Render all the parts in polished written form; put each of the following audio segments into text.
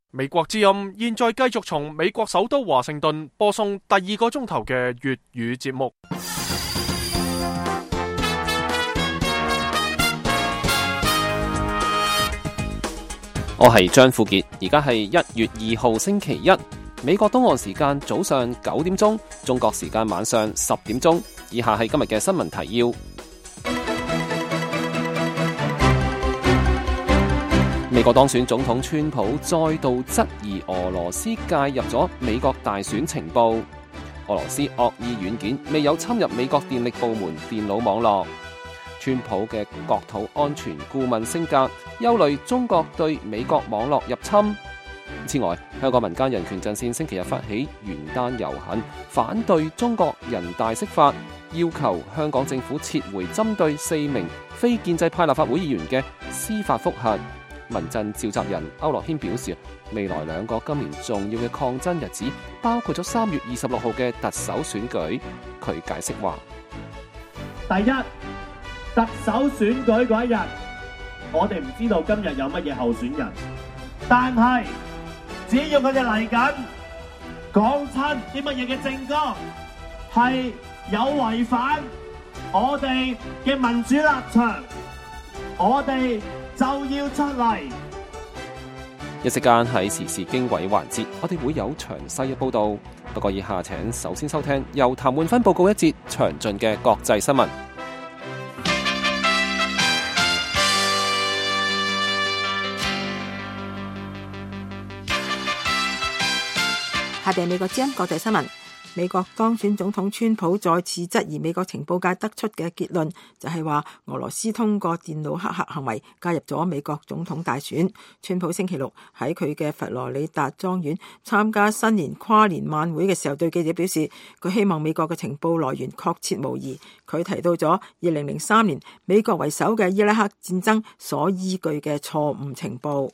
美國之音現在繼續從美國首都華盛頓播送第2個鐘頭嘅粵語節目。 我係張富傑，而家係1月2號星期一，美國東岸時間早上9點鐘，中國時間晚上10點鐘。以下係今日嘅新聞提要。美國當選總統川普再度質疑俄羅斯介入咗美國大選情報，俄羅斯惡意軟件未有侵入美國電力部門電腦網絡。川普嘅國土安全顧問升格，憂慮中國對美國網絡入侵。此外，香港民間人權陣線星期日發起元旦遊行，反對中國人大釋法，要求香港政府撤回針對4名非建制派立法會議員嘅司法覆核。民陣召集人區諾軒表示，未來2個今年重要嘅抗爭日子，包括咗3月26號嘅特首選舉。佢解釋話： 第一，特首選舉嗰一日，我哋唔知道今日有乜嘢候選人，但係只要佢哋嚟緊講親啲乜嘢嘅政綱係有違反我哋嘅民主立場，我哋就要出嚟。 一息間喺時事經緯環節，我哋會有詳細嘅報道。不過以下請首先收聽由譚煥芬報告一節詳盡嘅國際新聞。 下邊美國之音國際新聞。美國當選總統川普再次質疑美國情報界得出嘅結論，就係話俄羅斯通過電腦黑客行為介入咗美國總統大選。川普星期六喺佢嘅佛羅里達莊園參加新年跨年晚會嘅時候，對記者表示，佢希望美國嘅情報來源確切無疑。佢提到咗2003年美國為首嘅伊拉克戰爭所依據嘅錯誤情報。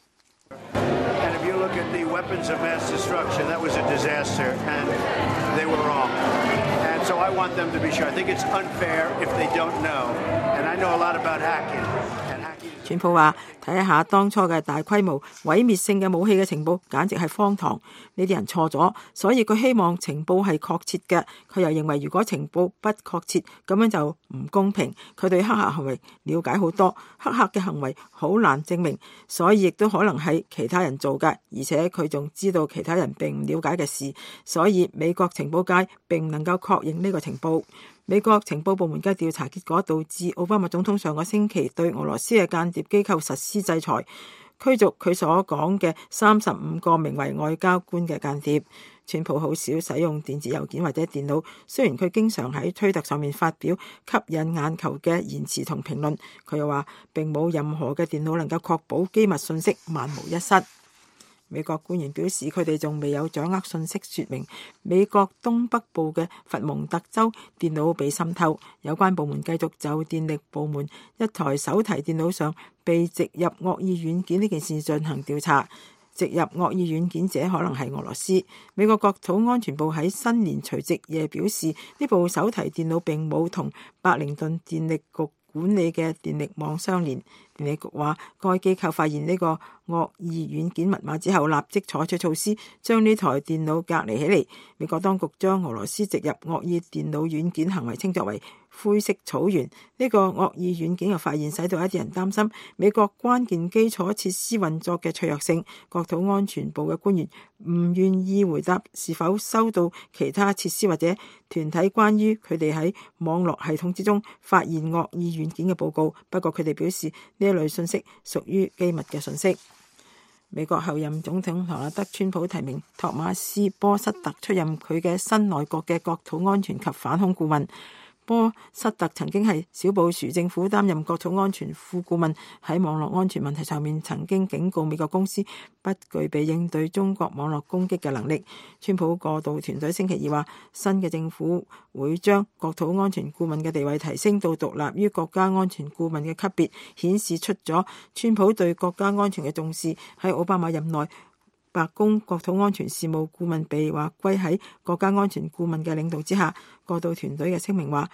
Weapons of mass destruction, that was a disaster, and they were wrong. And so I want them to be sure. I think it's unfair if they don't know. And I know a lot about hacking. 川普話：睇下當初嘅大規模毀滅性嘅武器嘅情報，簡直係荒唐。呢啲人錯咗，所以佢希望情報係確切嘅。佢又認為，如果情報不確切，咁樣就唔公平。佢對黑客行為了解好多，黑客嘅行為好難證明，所以亦都可能係其他人做嘅。而且佢仲知道其他人並唔了解嘅事，所以美國情報界並唔能夠確認呢個情報。美國情報部門嘅調查結果導致奧巴馬總統上個星期對俄羅斯嘅間諜機構實施制裁，驅逐佢所講嘅35個名為外交官嘅間諜。川普好少使用電子郵件或者電腦，雖然佢經常喺推特上面發表吸引眼球嘅言辭同評論，佢又話並冇任何嘅電腦能夠確保機密信息萬無一失。美國官員表示，佢哋仲未有掌握信息說明美國東北部嘅佛蒙特州電腦被滲透。有關部門繼續就電力部門一台手提電腦上被植入惡意軟件呢件事進行調查。植入惡意軟件者可能係俄羅斯。美國國土安全部喺新年除夕夜表示，呢部手提電腦並冇同白靈頓電力局管理嘅電力網相連。電力局話，該機構發現呢個惡意軟件密碼之後，立即採取措施將呢台電腦隔離起嚟。美國當局將俄羅斯植入惡意電腦軟件行為稱作為灰色草原。呢個惡意軟件嘅發現使到一啲人擔心美國關鍵基礎設施運作嘅脆弱性。國土安全部嘅官員唔願意回答是否收到其他設施或者團體關於佢哋喺網絡系統之中發現惡意軟件嘅報告。不過佢哋表示，呢一類信息屬於機密嘅信息。美國後任總統唐納德·川普提名托馬斯·波塞特出任佢嘅新內閣嘅國土安全及反恐顧問。波塞特曾經係小布殊政府擔任國土安全副顧問，喺網絡安全問題上面曾經警告美國公司不具備應對中國網絡攻擊嘅能力。川普過渡團隊星期二話，新嘅政府會將國土安全顧問嘅地位提升到獨立於國家安全顧問嘅級別，顯示出咗川普對國家安全嘅重視。喺奧巴馬任內，白宮國土安全事務顧問被劃歸喺國家安全顧問嘅領導之下。過渡團隊嘅聲明話，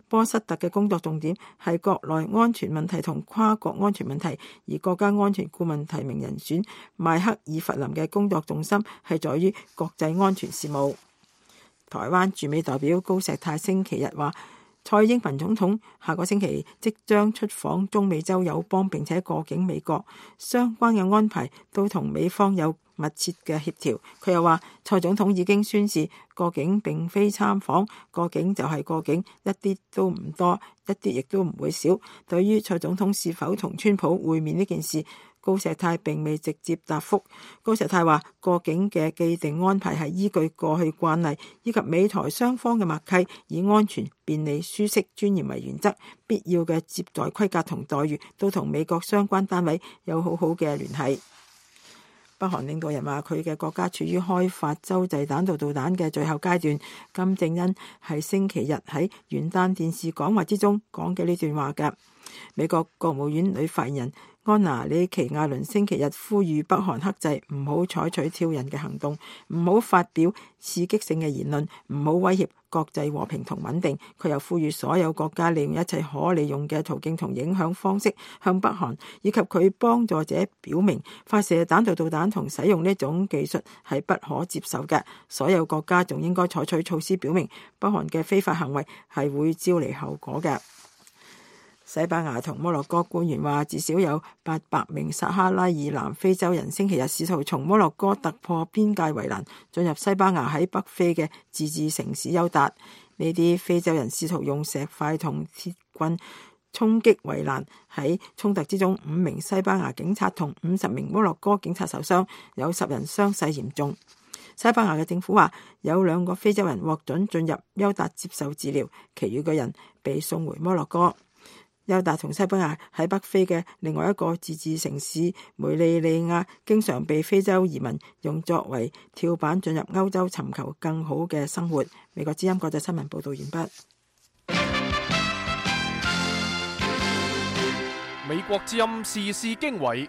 波塞特嘅工作重點係國內安全問題同跨國安全問題，而國家安全顧問提名人選邁克爾弗林嘅工作重心係在於國際安全事務。台灣駐美代表高石泰星期日話，蔡英文總統下個星期即將出訪中美洲友邦，並且過境美國，相關嘅安排都同美方有密切嘅協調。佢又話，蔡總統已經宣示過境並非參訪，過境就係過境，一啲都唔多，一啲亦都唔會少。對於蔡總統是否同川普會面呢件事，高石泰並未直接答覆。高石泰話，過境嘅既定安排係依據過去慣例以及美台雙方嘅默契，以安全、便利、舒適、尊嚴為原則，必要嘅接待規格同待遇都同美國相關單位有好好嘅聯繫。北韓領導人話，佢嘅國家處於開發洲際彈道導彈嘅最後階段。金正恩係星期日喺元旦電視講話之中講嘅呢段話嘅。美國國務院女發言人安娜李奇亞倫星期日呼籲北韓克制，唔好採取挑釁嘅行動，唔好發表刺激性嘅言論，唔好威脅國際和平同穩定。佢又呼籲所有國家利用一切可利用嘅途徑同影響方式向北韓以及佢幫助者表明，發射彈道導彈同使用呢種技術係不可接受嘅。所有國家仲應該採取措施表明，北韓嘅非法行為係會招嚟後果嘅。西班牙同摩洛哥官員話，至少有800名撒哈拉以南非洲人星期日試圖從摩洛哥突破邊界圍欄，進入西班牙喺北非嘅自治城市休達。呢啲非洲人試圖用石塊同鐵棍衝擊圍欄，喺衝突之中5名西班牙警察同50名摩洛哥警察受傷，有10人傷勢嚴重。西班牙嘅政府話，有2個非洲人獲准進入休達接受治療，其餘嘅人被送回摩洛哥。休達同西班牙喺北非嘅另外一個自治城市梅利利亞，經常被非洲移民用作為跳板進入歐洲尋求更好嘅生活。美國之音國際新聞報道完畢。 美國之音時事經緯，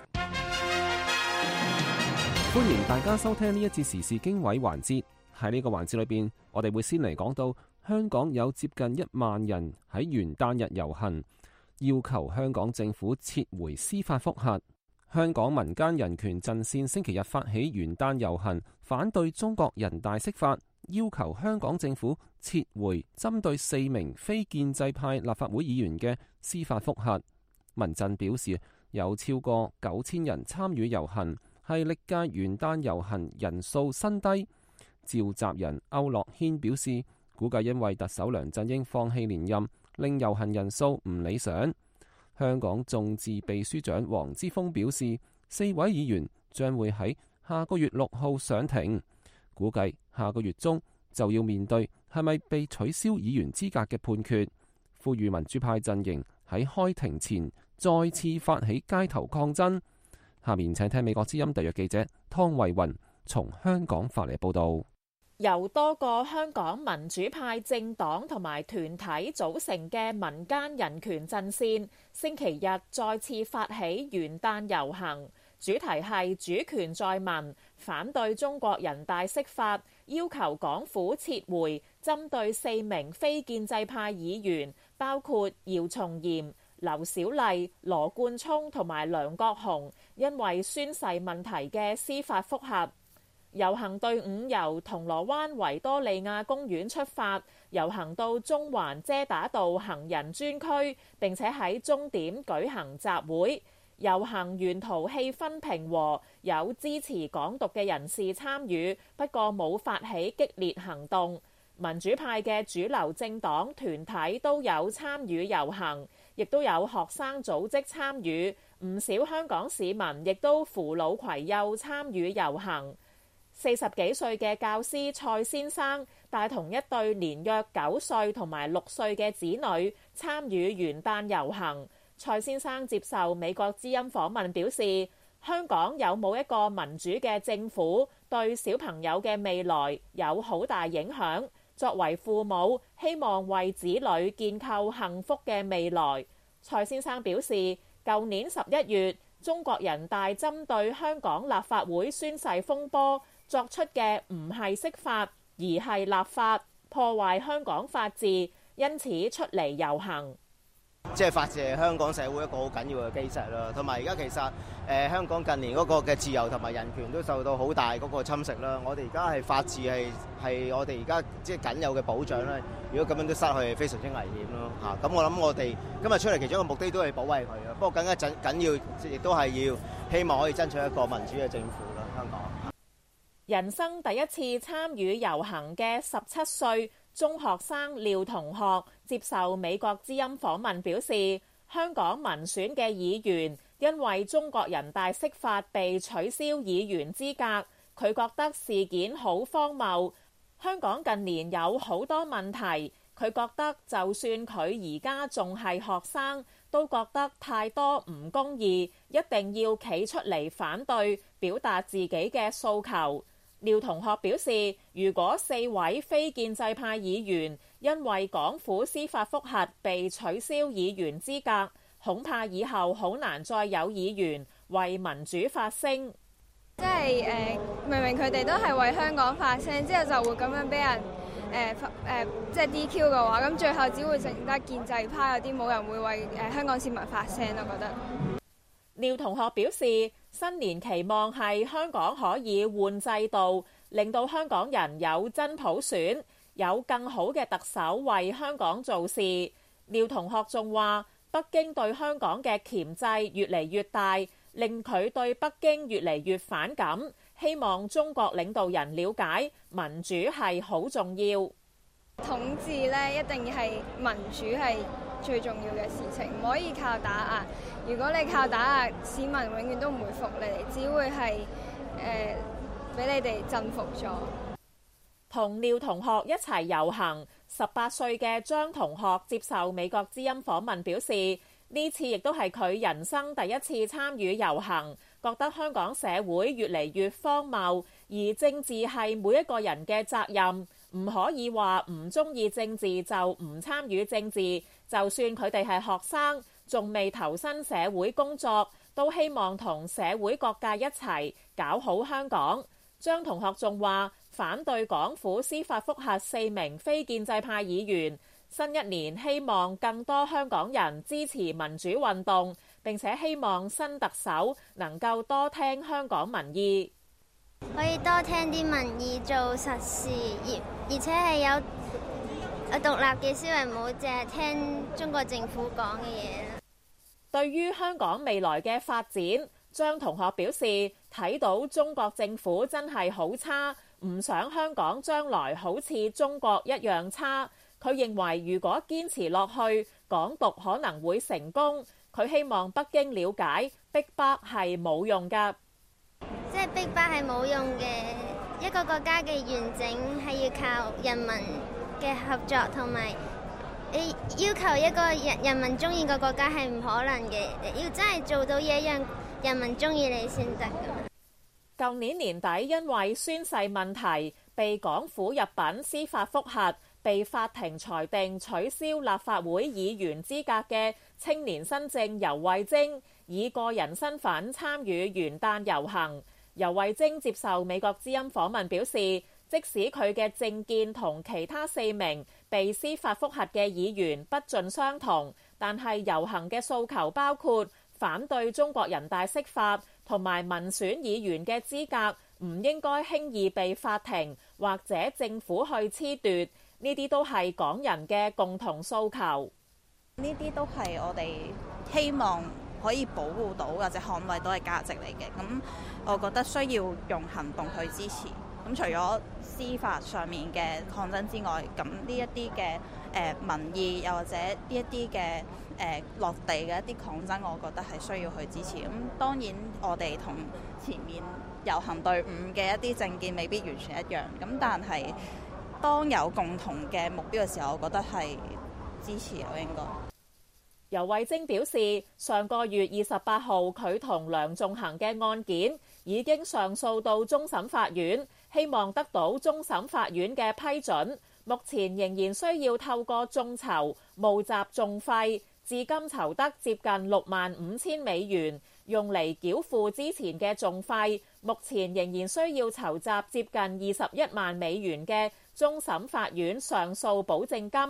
歡迎大家收聽呢一節時事經緯環節。喺呢個環節裏邊，我哋會先嚟講到香港有接近1萬人喺元旦日遊行，要求香港政府撤回司法覆核。香港民間人權陣線星期日發起元旦遊行，反對中國人大釋法，要求香港政府撤回針對4名非建制派立法會議員嘅司法覆核。民陣表示，有超過9000人參與遊行，係歷屆元旦遊行人數新低。召集人區諾軒表示，估計因為特首梁振英放棄連任，令遊行人數唔理想。香港眾志秘書長黃之鋒表示，4位議員將會喺下個月6號上庭，估計下個月中就要面對係咪被取消議員資格嘅判決。呼籲民主派陣營喺開庭前再次發起街頭抗爭。下面請聽美國之音特約記者湯慧雲從香港發嚟報道。 由多個香港民主派政黨同埋團體組成嘅民間人權陣線，星期日再次發起元旦遊行，主題係主權在民，反對中國人大釋法，要求港府撤回針對4名非建制派議員，包括姚松炎、劉小麗、羅冠聰同埋梁國雄，因為宣誓問題嘅司法覆核。遊行隊伍由銅鑼灣維多利亞公園出發，遊行到中環遮打道行人專區，並且喺終點舉行集會。遊行沿途氣氛平和，有支持港獨嘅人士參與，不過冇發起激烈行動。民主派嘅主流政黨團體都有參與遊行，亦都有學生組織參與，唔少香港市民亦都扶老攜幼參與遊行。40幾歲嘅教師蔡先生帶同一對年約9歲同埋6歲嘅子女參與元旦遊行。蔡先生接受美國之音訪問表示，香港有冇一個民主嘅政府對小朋友嘅未來有好大影響。作為父母，希望為子女建構幸福嘅未來。蔡先生表示，舊年11月，中國人大針對香港立法會宣誓風波作出嘅唔係釋法，而係立法，破壞香港法治， 因此出嚟遊行。 即係法治係香港社會一個好緊要嘅基石啦，同埋而家其實香港近年嗰個嘅自由同埋人權都受到好大嗰個侵蝕啦。我哋而家係法治係我哋而家即係僅有嘅保障啦。如果咁樣都失去，係非常之危險咯嚇。咁我諗我哋今日出嚟其中一個目的都係保衛佢嘅，不過更加緊要亦都係要希望可以爭取一個民主嘅政府啦。香港人生第一次參與遊行嘅17歲中學生廖同學接受美國之音訪問表示，香港民選嘅議員因為中國人大釋法被取消議員資格，佢覺得事件好荒謬。香港近年有好多問題，佢覺得就算佢而家仲係學生，都覺得太多唔公義，一定要企出嚟反對，表達自己嘅訴求。廖同學表示，如果4位非建制派議員因為港府司法覆核被取消議員資格，恐怕以後好難再有議員為民主發聲。 即係明明佢哋都係為香港發聲，之後就會咁樣俾人即係 DQ 嘅話，咁最後只會剩得建制派嗰啲，冇人會為香港市民發聲。我覺得廖同學表示，新年期望係香港可以換制度，令到香港人有真普選，有更好嘅特首為香港做事。廖同學仲話，北京對香港嘅鉗制越嚟越大，令佢對北京越嚟越反感。希望中國領導人了解民主係好重要。 統治咧一定係民主係最重要嘅事情，唔可以靠打壓。如果你靠打壓，市民永遠都唔會服你哋，只會係俾你哋鎮服咗。 同廖同學一齊遊行，18歲嘅張同學接受美國之音訪問表示，呢次亦都係佢人生第一次參與遊行，覺得香港社會越嚟越荒謬，而政治係每一個人嘅責任，唔可以話唔中意政治就唔參與政治。就算佢哋係學生，仲未投身社會工作，都希望同社會各界一齊搞好香港。張同學仲話，反對港府司法覆核4名非建制派議員。新一年希望更多香港人支持民主運動，並且希望新特首能夠多聽香港民意， 可以多聽啲民意做實事，而且係有獨立嘅思維，唔好淨係聽中國政府講嘅嘢。 對於香港未來嘅發展，張同學表示睇到中國政府真係好差，唔想香港將來好似中國一樣差。佢認為如果堅持落去，港獨可能會成功。佢希望北京了解逼迫係冇用㗎， 即係逼迫係冇用嘅。一個國家嘅完整係要靠人民嘅合作，同埋你要求一個人民中意個國家係唔可能嘅。要真係做到嘢讓人民中意你先得㗎。 舊年年底因為宣誓問題被港府入稟司法覆核，被法庭裁定取消立法會議員資格嘅青年新政游蕙禎，以個人身份參與元旦遊行。游蕙禎接受美國之音訪問表示，即使佢嘅政見同其他4名被司法覆核嘅議員不盡相同，但係遊行嘅訴求包括反對中國人大釋法，同埋民選議員嘅資格唔應該輕易被法庭或者政府去褫奪。呢啲都係港人嘅共同訴求， 呢啲都係我哋希望可以保護到或者捍衛到嘅價值嚟嘅。咁我覺得需要用行動去支持。咁除咗司法上面嘅抗爭之外，咁呢一啲嘅民意又或者呢一啲嘅落地嘅一啲抗爭，我覺得係需要去支持。咁當然我哋同前面遊行隊伍嘅一啲政見未必完全一樣，咁但係當有共同嘅目標嘅時候，我覺得係支持我應該。 游蕙禎表示，上個月28號佢同梁頌恆嘅案件已經上訴到終審法院，希望得到終審法院嘅批准。目前仍然需要透過眾籌募集訟費，至今籌得接近65,000美元，用嚟繳付之前嘅訟費。目前仍然需要籌集接近21萬美元嘅終審法院上訴保證金。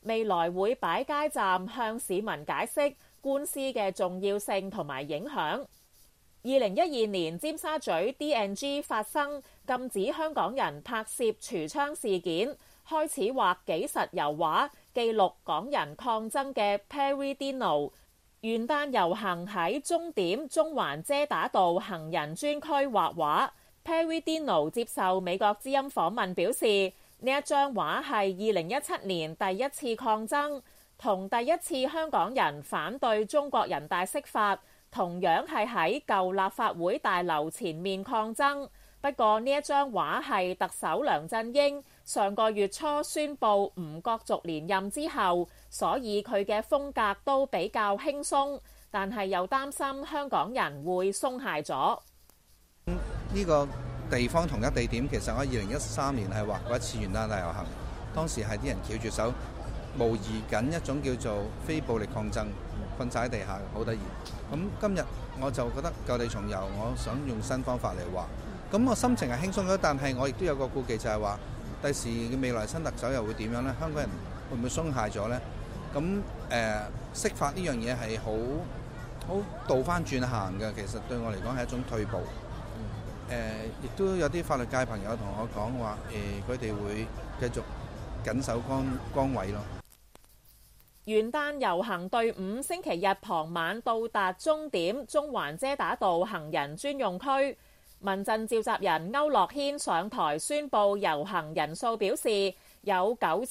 未來會擺街站向市民解釋官司嘅重要性同埋影響。2012年尖沙咀 D&G 發生禁止香港人拍攝櫥窗事件，開始畫紀實油畫記錄港人抗爭嘅 Peridino 元旦遊行喺終點中環遮打道行人專區畫畫。Peridino 接受美國之音訪問表示，呢一張畫係2017年第一次抗爭，同第一次香港人反對中國人大釋法同樣係喺舊立法會大樓前面抗爭。不過呢一張畫係特首梁振英上個月初宣布唔角逐連任之後，所以佢嘅風格都比較輕鬆，但係又擔心香港人會鬆懈咗。 呢個地方同一地點，其實我2013年係畫過一次元旦大遊行，當時係啲人翹住手模擬緊一種叫做非暴力抗爭，瞓晒喺地下，好得意。咁今日我就覺得舊地重遊，我想用新方法嚟畫。咁我心情係輕鬆咗，但係我亦都有個顧忌，就係話第時嘅未來新特首又會點樣呢？香港人會唔會鬆懈咗呢？咁釋法呢樣嘢係好倒翻轉行嘅，其實對我嚟講係一種退步。亦都有啲法律界朋友同我講話，佢哋會繼續緊守崗位咯。 元旦遊行隊伍星期日傍晚到達終點中環遮打道行人專用區。民陣召集人區諾軒上台宣布遊行人數，表示有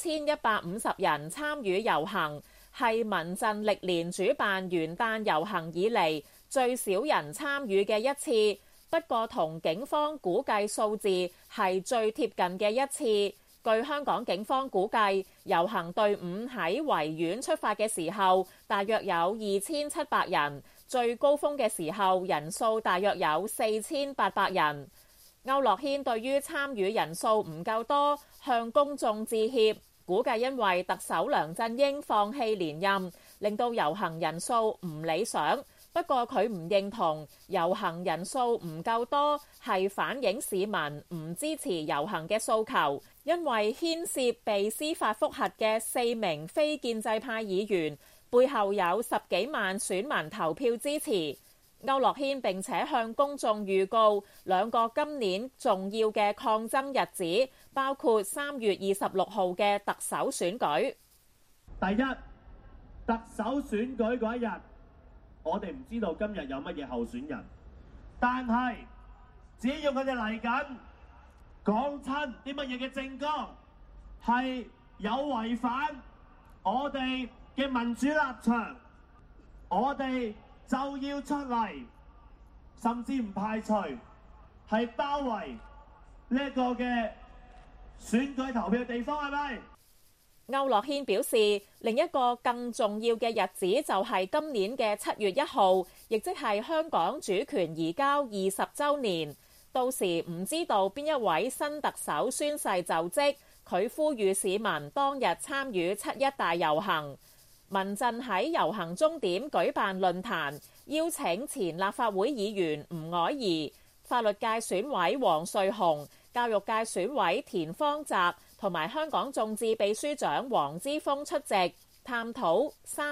9150人參與遊行，係民陣歷年主辦元旦遊行以嚟最少人參與嘅一次。不過同警方估計數字係最貼近嘅一次。據香港警方估計，遊行隊伍喺維園出發嘅時候，大約有2700人。最高峰嘅時候，人數大約有4800人。區諾軒對於參與人數唔夠多，向公眾致歉，估計因為特首梁振英放棄連任，令到遊行人數唔理想。不過佢唔認同遊行人數唔夠多係反映市民唔支持遊行嘅訴求，因為牽涉被司法覆核嘅4名非建制派議員背後有10幾萬選民投票支持。區諾軒並且向公眾預告2個今年重要嘅抗爭日子，包括3月26號嘅特首選舉。 第一，特首選舉嗰一日，我哋唔知道今日有乜嘢候選人，但係只要佢哋嚟緊講親啲乜嘢嘅政綱係有違反我哋嘅民主立場，我哋就要出嚟，甚至唔排除係包圍呢一個嘅選舉投票地方，係咪？ 區諾軒表示，另一個更重要嘅日子就係今年嘅7月1號，亦即係香港主權移交20週年。到時唔知道邊一位新特首宣誓就職，佢呼籲市民當日參與7·1大遊行。民陣喺遊行終點舉辦論壇，邀請前立法會議員吳靄儀、法律界選委黃瑞雄、教育界選委田方澤同埋香港眾志秘書長黃之鋒出席，探討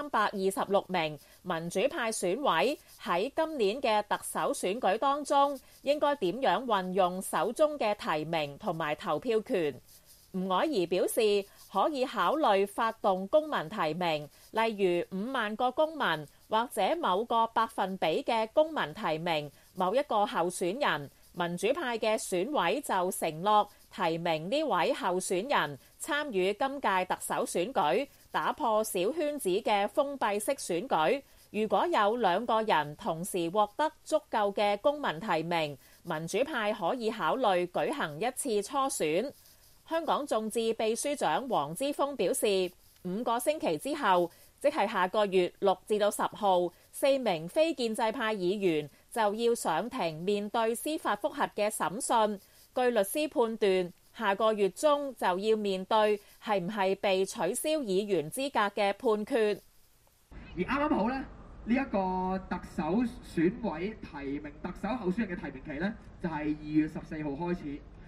326名民主派選委喺今年嘅特首選舉當中應該點樣運用手中嘅提名同埋投票權。吳靄儀表示可以考慮發動公民提名，例如5萬個公民或者某個百分比嘅公民提名某一個候選人。民主派嘅選委就承諾提名呢位候選人參與今屆特首選舉，打破小圈子嘅封閉式選舉。如果有2個人同時獲得足夠嘅公民提名，民主派可以考慮舉行一次初選。香港眾志秘書長黃之鋒表示，5個星期之後，即係下個月6至到10號，4名非建制派議員就要上庭面對司法覆核嘅審訊。據律師判斷，下個月中就要面對係唔係被取消議員資格嘅判決。 而啱啱好呢，呢一個特首選委提名特首候選人嘅提名期呢，就係2月14號開始。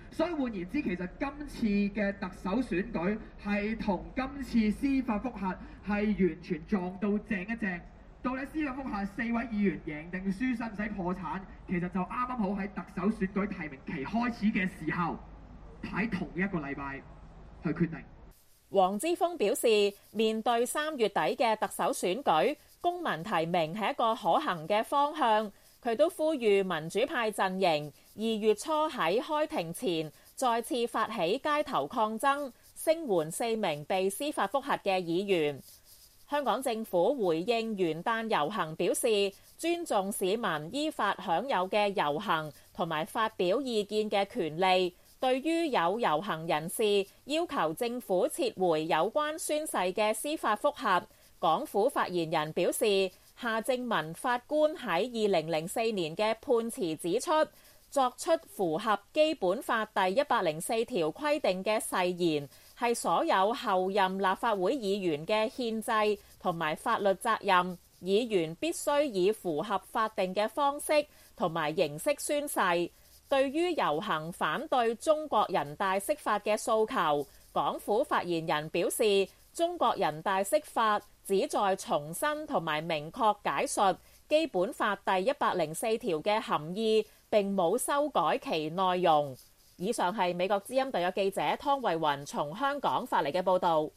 所以換言之，其實今次嘅特首選舉係同今次司法覆核係完全撞到正一正。到底司法覆核4位議員贏定輸，使唔使破產？其實就啱啱好喺特首選舉提名期開始嘅時候，喺同一個禮拜去決定。 黃之鋒表示，面對3月底嘅特首選舉，公民提名係一個可行嘅方向。佢都呼籲民主派陣營2月初喺開庭前再次發起街頭抗爭，聲援4名被司法覆核嘅議員。香港政府回應元旦遊行表示，尊重市民依法享有嘅遊行同埋發表意見嘅權利。對於有遊行人士要求政府撤回有關宣誓嘅司法覆核，港府發言人表示，夏正民法官喺2004年嘅判詞指出，作出符合基本法第104條規定嘅誓言，係所有候任立法會議員嘅憲制同埋法律責任。議員必須以符合法定嘅方式同埋形式宣誓。對於遊行反對中國人大釋法嘅訴求，港府發言人表示，中國人大釋法旨在重申同埋明確解述基本法第104條嘅含義，並冇修改其內容。以上係美國之音特約記者湯慧雲從香港發嚟嘅報導。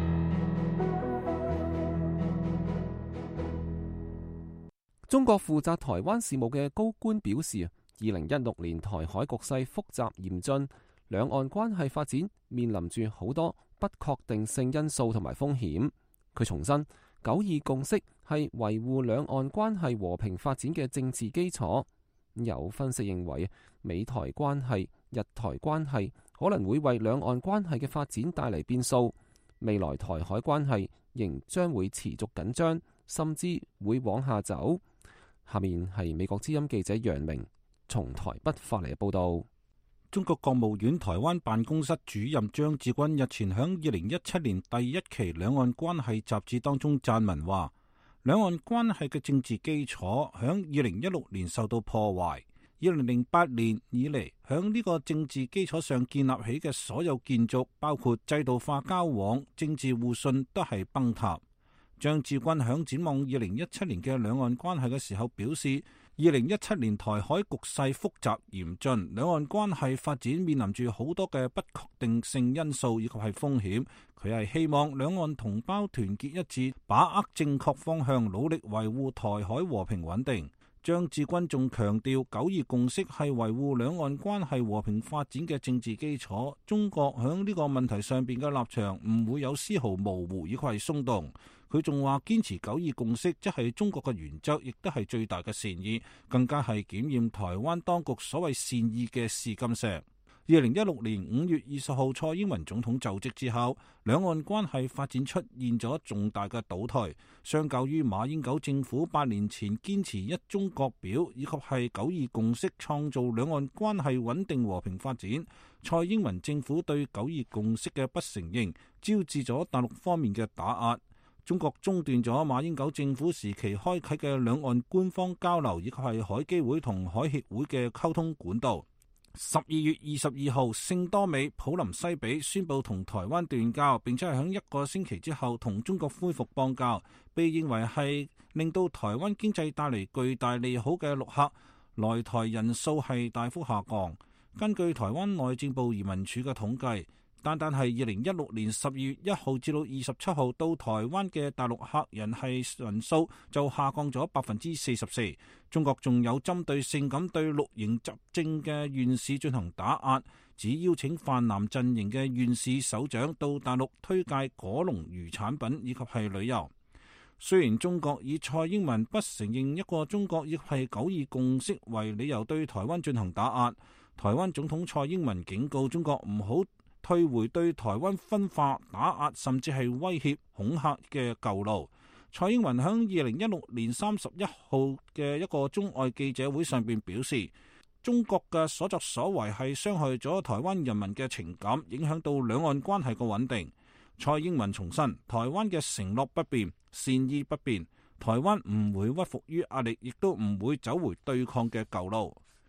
中國負責台灣事務嘅高官表示，2016年台海局勢複雜嚴峻，兩岸關係發展面臨住好多不確定性因素同埋風險。佢重申，9·2共識係維護兩岸關係和平發展嘅政治基礎。有分析認為，美台關係、日台關係可能會為兩岸關係嘅發展帶嚟變數。未來台海關係仍將會持續緊張，甚至會往下走。下面係美國之音記者楊明從台北發嚟嘅報道。 中國國務院台灣辦公室主任張志軍日前喺2017年第1期兩岸關係雜誌當中撰文話，兩岸關係嘅政治基礎喺2016年受到破壞，2008年以嚟喺呢個政治基礎上建立起嘅所有建築，包括制度化交往、政治互信，都係崩塌。張志軍喺展望2017年嘅兩岸關係嘅時候表示，2017年台海局勢複雜嚴峻，兩岸關係發展面臨住好多嘅不確定性因素以及係風險。佢係希望兩岸同胞團結一致，把握正確方向，努力維護台海和平穩定。張志軍仲強調，9·2共識係維護兩岸關係和平發展嘅政治基礎。中國喺呢個問題上邊嘅立場唔會有絲毫模糊，以及係鬆動。佢仲話堅持9·2共識，即係中國嘅原則，亦都係最大嘅善意，更加係檢驗台灣當局所謂善意嘅試金石。2016年5月20號蔡英文總統就職之後，兩岸關係發展出現咗重大嘅倒退。相較於馬英九政府8年前堅持一中各表以及係9·2共識創造兩岸關係穩定和平發展，蔡英文政府對9·2共識嘅不承認，招致咗大陸方面嘅打壓。中國中斷咗馬英九政府時期開啟嘅兩岸官方交流以及係海基會同海協會嘅溝通管道。12月22號，聖多美、普林西比宣布同台灣斷交，並且係喺1個星期之後同中國恢復邦交，被認為係令到台灣經濟帶嚟巨大利好嘅陸客來台人數係大幅下降。根據台灣內政部移民署嘅統計，單係2016年12月1號至到27號到台灣嘅大陸客人數就下降咗44%。中國仲有針對性咁對綠營執政嘅縣市進行打壓，只邀請泛藍陣營嘅縣市首長到大陸推介果農漁產品以及係旅遊。雖然中國以蔡英文不承認一個中國亦係9·2共識為理由對台灣進行打壓，台灣總統蔡英文警告中國唔好退回對台灣分化、打壓甚至係威脅、恐嚇嘅舊路。蔡英文喺2016年31號嘅一個中外記者會上邊表示，中國嘅所作所為係傷害咗台灣人民嘅情感，影響到兩岸關係嘅穩定。蔡英文重申，台灣嘅承諾不變，善意不變，台灣唔會屈服於壓力，亦都唔會走回對抗嘅舊路。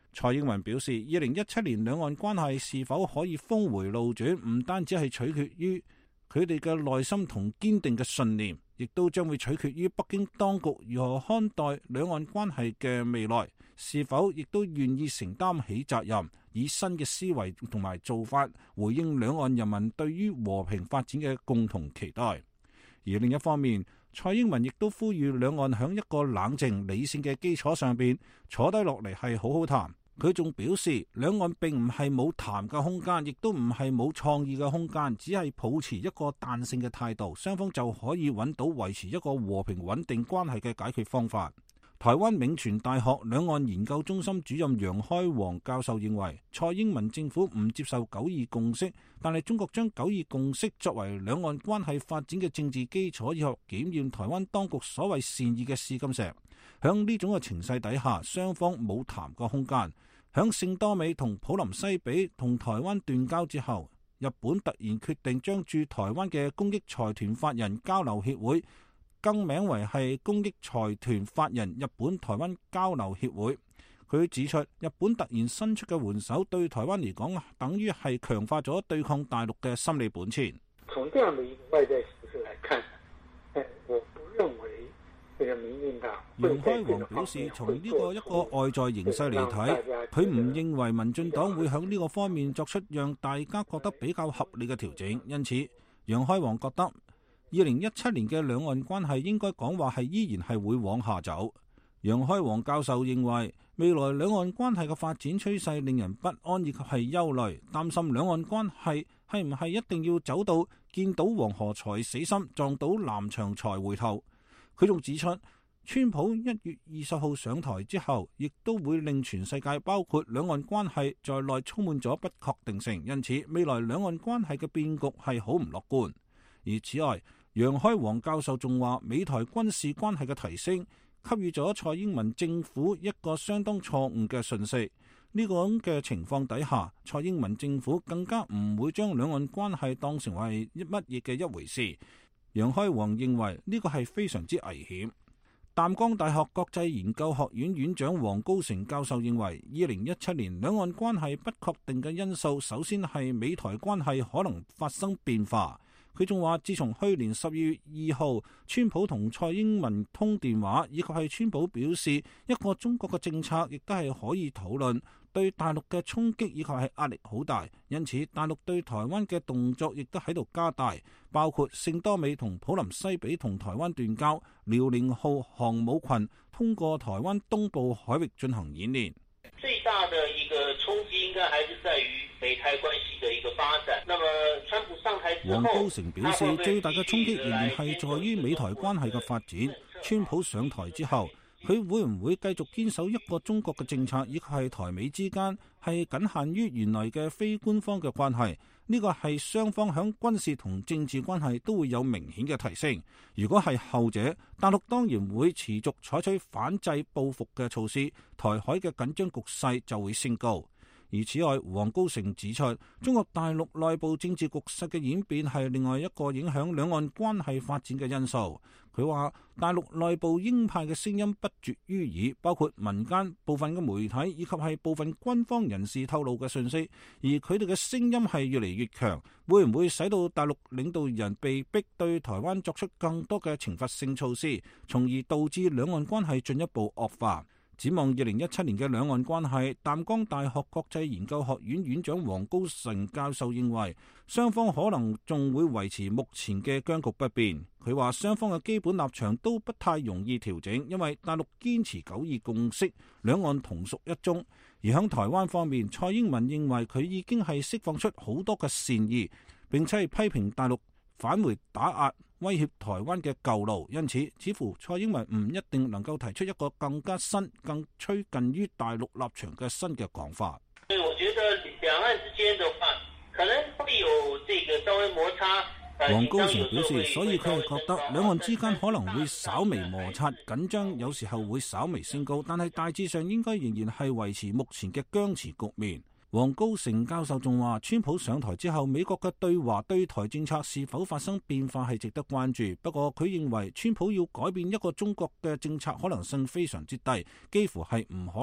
蔡英文表示，2017年兩岸關係是否可以峰回路轉，唔單止係取決於佢哋嘅內心同堅定嘅信念，亦都將會取決於北京當局如何看待兩岸關係嘅未來，是否亦都願意承擔起責任，以新嘅思維同埋做法回應兩岸人民對於和平發展嘅共同期待。而另一方面，蔡英文亦都呼籲兩岸喺一個冷靜理性嘅基礎上邊坐低落嚟係好好談。佢仲表示，兩岸並唔係冇談嘅空間，亦都唔係冇創意嘅空間，只係保持一個彈性嘅態度，雙方就可以揾到維持一個和平穩定關係嘅解決方法。台灣銘傳大學兩岸研究中心主任楊開煌教授認為，蔡英文政府唔接受九二共識，但係中國將九二共識作為兩岸關係發展嘅政治基礎，以及檢驗台灣當局所謂善意嘅試金石。響呢種嘅情勢底下，雙方冇談個空間。響聖多美同普林西比同台灣斷交之後，日本突然決定將駐台灣嘅公益財團法人交流協會更名為係公益財團法人日本台灣交流協會。佢指出，日本突然伸出嘅援手對台灣嚟講，等於係強化咗對抗大陸嘅心理本錢。 從這樣的一個外在形勢來看，我不認為這個民進黨。楊開煌表示，從呢個一個外在形勢嚟睇，佢唔認為民進黨會響呢個方面作出讓大家覺得比較合理嘅調整。因此，楊開煌覺得2017年嘅兩岸關係應該講話係依然係會往下走。楊開煌教授認為，未來兩岸關係嘅發展趨勢令人不安以及係憂慮，擔心兩岸關係係唔係一定要走到見到黃河才死心，撞到南牆才回頭。佢仲指出，川普1月20號上台之後，亦都會令全世界包括兩岸關係在內充滿咗不確定性，因此未來兩岸關係嘅變局係好唔樂觀。而此外，楊開煌教授仲話，美台軍事關係嘅提升給予咗蔡英文政府一個相當錯誤嘅訊息。呢個咁嘅情況底下，蔡英文政府更加唔會將兩岸關係當成為乜嘢嘅一回事。楊開煌認為呢個係非常之危險。淡江大學國際研究學院院長黃高成教授認為，2017年兩岸關係不確定嘅因素，首先係美台關係可能發生變化。佢仲話，自從去年12月2號，川普同蔡英文通電話，以及係川普表示一個中國嘅政策，亦都係可以討論，對大陸嘅衝擊以及係壓力好大。因此，大陸對台灣嘅動作亦都喺度加大，包括聖多美同普林西比同台灣斷交，遼寧號航母群通過台灣東部海域進行演練。 最大的一個衝擊應該還是在於美台關係的一個發展。那麼川普上台之後， 黃高成表示，最大嘅衝擊仍然係在於美台關係嘅發展。川普上台之後，佢會唔會繼續堅守一個中國嘅政策，以及係台美之間係僅限於原來嘅非官方嘅關係？呢個係雙方響軍事同政治關係都會有明顯嘅提升。如果係後者，大陸當然會持續採取反制報復嘅措施，台海嘅緊張局勢就會升高。而此外，黃高成指出，中國大陸內部政治局勢嘅演變係另外一個影響兩岸關係發展嘅因素。佢話，大陸內部鷹派嘅聲音不絕於耳，包括民間部分嘅媒體以及係部分軍方人士透露嘅信息，而佢哋嘅聲音係越嚟越強，會唔會使到大陸領導人被逼對台灣作出更多嘅懲罰性措施，從而導致兩岸關係進一步惡化？展望2017年嘅兩岸關係，淡江大學國際研究學院院長黃高成教授認為，雙方可能仲會維持目前嘅僵局不變。佢話雙方嘅基本立場都不太容易調整，因為大陸堅持九二共識，兩岸同屬一中。而喺台灣方面，蔡英文認為佢已經係釋放出好多嘅善意，並且係批評大陸返回打壓威脅台灣嘅舊路，因此似乎蔡英文唔一定能夠提出一個更加新、更趨近於大陸立場嘅新嘅講法。 所以我覺得兩岸之間的話，可能會有這個稍微摩擦。 黃高成表示，所以佢係覺得兩岸之間可能會稍微摩擦緊張，有時候會稍微升高，但係大致上應該仍然係維持目前嘅僵持局面。黃高成教授仲話，川普上台之後，美國嘅對華對台政策是否發生變化係值得關注。不過佢認為，川普要改變一個中國嘅政策可能性非常之低，幾乎係唔可能，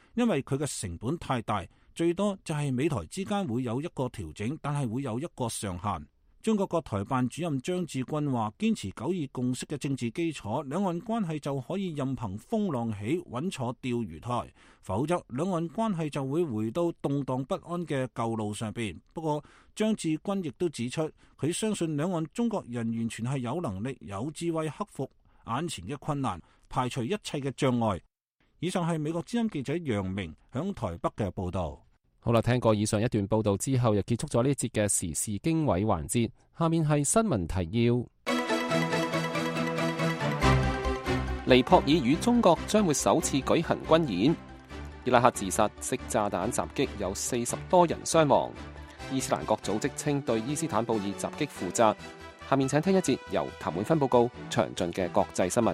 因為佢嘅成本太大，最多就係美台之間會有一個調整，但係會有一個上限。中國國台辦主任張志軍話：堅持九二共識嘅政治基礎，兩岸關係就可以任憑風浪起，穩坐釣魚台；否則，兩岸關係就會回到動盪不安嘅舊路上邊。不過，張志軍亦都指出，佢相信兩岸中國人完全係有能力、有智慧克服眼前嘅困難，排除一切嘅障礙。以上係美國之音記者楊明響台北嘅報道。 好啦，聽過以上一段報道之後，又結束咗呢一節嘅時事經緯環節。下面係新聞提要：尼泊爾與中國將會首次舉行軍演。伊拉克自殺式炸彈襲擊有40多人傷亡。伊斯蘭國組織稱對伊斯坦布爾襲擊負責。下面請聽一節由譚滿芬報告詳盡嘅國際新聞。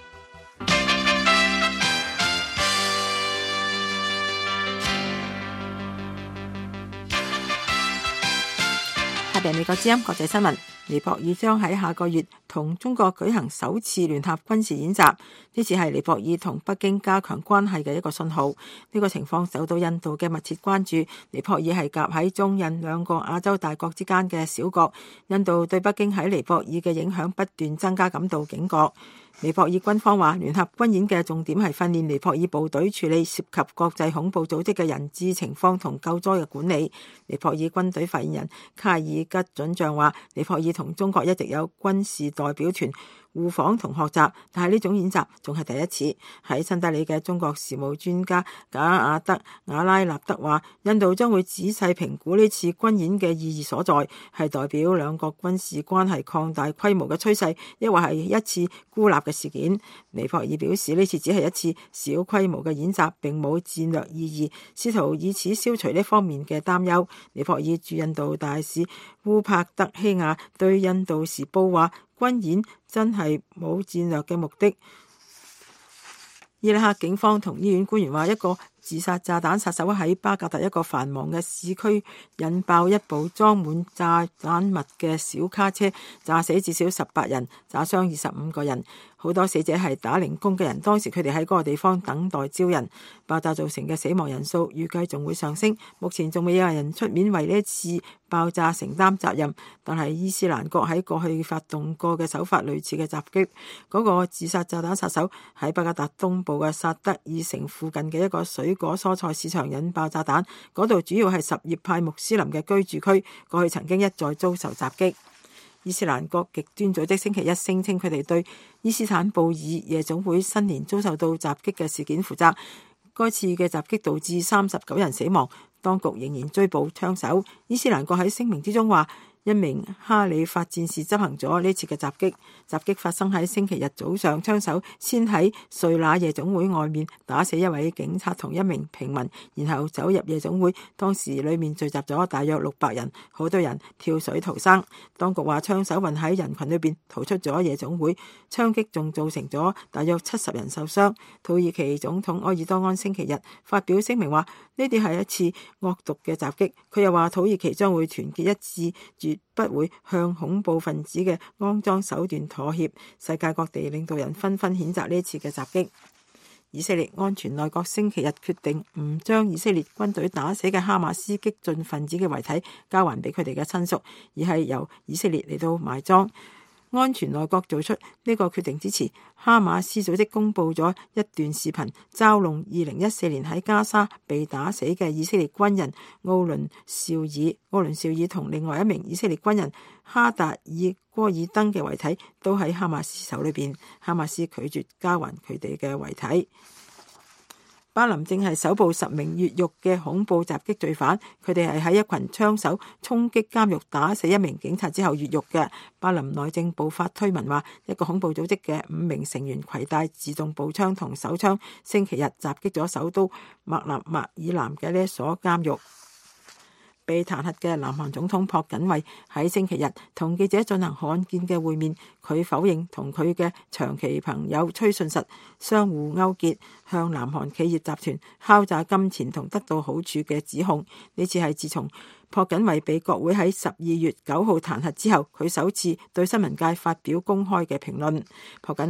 下邊美國之音國際新聞：尼泊爾將喺下個月同中國舉行首次聯合軍事演習，呢次係尼泊爾同北京加強關係嘅一個信號。呢個情況受到印度嘅密切關注。尼泊爾係夾喺中印兩個亞洲大國之間嘅小國，印度對北京喺尼泊爾嘅影響不斷增加感到警覺。尼泊爾軍方話，聯合軍演嘅重點係訓練尼泊爾部隊處理涉及國際恐怖組織嘅人質情況同救災嘅管理。尼泊爾軍隊發言人卡爾吉准將話，尼泊爾同中國一直有軍事代表團互訪同學習，但係呢種演習仲係第一次。喺新德里嘅中國事務專家賈亞德瓦拉納德話，印度將會仔細評估呢次軍演嘅意義所在，係代表兩國軍事關係擴大規模嘅趨勢，抑或係一次孤立嘅事件。尼泊爾表示，呢次只係一次小規模嘅演習，並冇戰略意義，試圖以此消除呢方面嘅擔憂。尼泊爾駐印度大使烏帕德希亞對印度時報話，軍演真係冇戰略嘅目的。伊拉克警方同醫院官員話，一個自殺炸彈殺手喺巴格達一個繁忙嘅市區引爆一部裝滿炸彈物嘅小卡車，炸死至少18人，炸傷25個人。好多死者係打零工嘅人，當時佢哋喺嗰個地方等待招人。爆炸造成嘅死亡人數預計仲會上升，目前仲未有人出面為呢一次爆炸承擔責任。但係伊斯蘭國喺過去發動過嘅手法類似嘅襲擊。嗰個自殺炸彈殺手喺巴格達東部嘅薩德爾城附近嘅一個水果蔬菜市場引爆炸彈，嗰度主要係什葉派穆斯林嘅居住區，過去曾經一再遭受襲擊。伊斯蘭國極端組織星期一聲稱佢哋對伊斯坦布爾夜總會新年遭受到襲擊嘅事件負責。該次嘅襲擊導致39人死亡，當局仍然追捕槍手。伊斯蘭國喺聲明之中話，一名哈里發戰士執行咗呢次嘅襲擊。襲擊發生喺星期日早上，槍手先喺瑞那夜總會外面打死一位警察同一名平民，然後走入夜總會。當時裏面聚集咗大約600人，好多人跳水逃生。當局話槍手混喺人群裏邊逃出咗夜總會，槍擊仲造成咗大約70人受傷。土耳其總統埃爾多安星期日發表聲明話，呢啲係一次惡毒嘅襲擊。佢又話土耳其將會團結一致，絕不會向恐怖分子嘅骯髒手段妥協。世界各地領導人紛紛譴責呢次嘅襲擊。以色列安全內閣星期日決定唔將以色列軍隊打死嘅哈馬斯激進分子嘅遺體交還俾佢哋嘅親屬，而係由以色列嚟到埋葬。安全內閣做出呢個決定之前，哈馬斯組織公布咗一段視頻，嘲弄2014年喺加沙被打死嘅以色列軍人奧倫紹爾。奧倫紹爾同另外一名以色列軍人哈達爾戈爾登嘅遺體都喺哈馬斯手裏邊，哈馬斯拒絕交還佢哋嘅遺體。巴林正係搜捕10名越獄嘅恐怖襲擊罪犯，佢哋係喺一群槍手衝擊監獄打死一名警察之後越獄嘅。巴林內政部發推文話，一個恐怖組織嘅5名成員攜帶自動步槍同手槍，星期日襲擊咗首都麥納麥以南嘅呢一所監獄。被彈劾嘅南韓總統朴槿惠喺星期日同記者進行罕見嘅會面，佢否認同佢嘅長期朋友崔順實相互勾結，向南韓企業集團敲詐金錢同得到好處嘅指控。呢次係自從朴槿惠被國會喺12月9號彈劾之後，佢首次對新聞界發表公開嘅評論。朴槿惠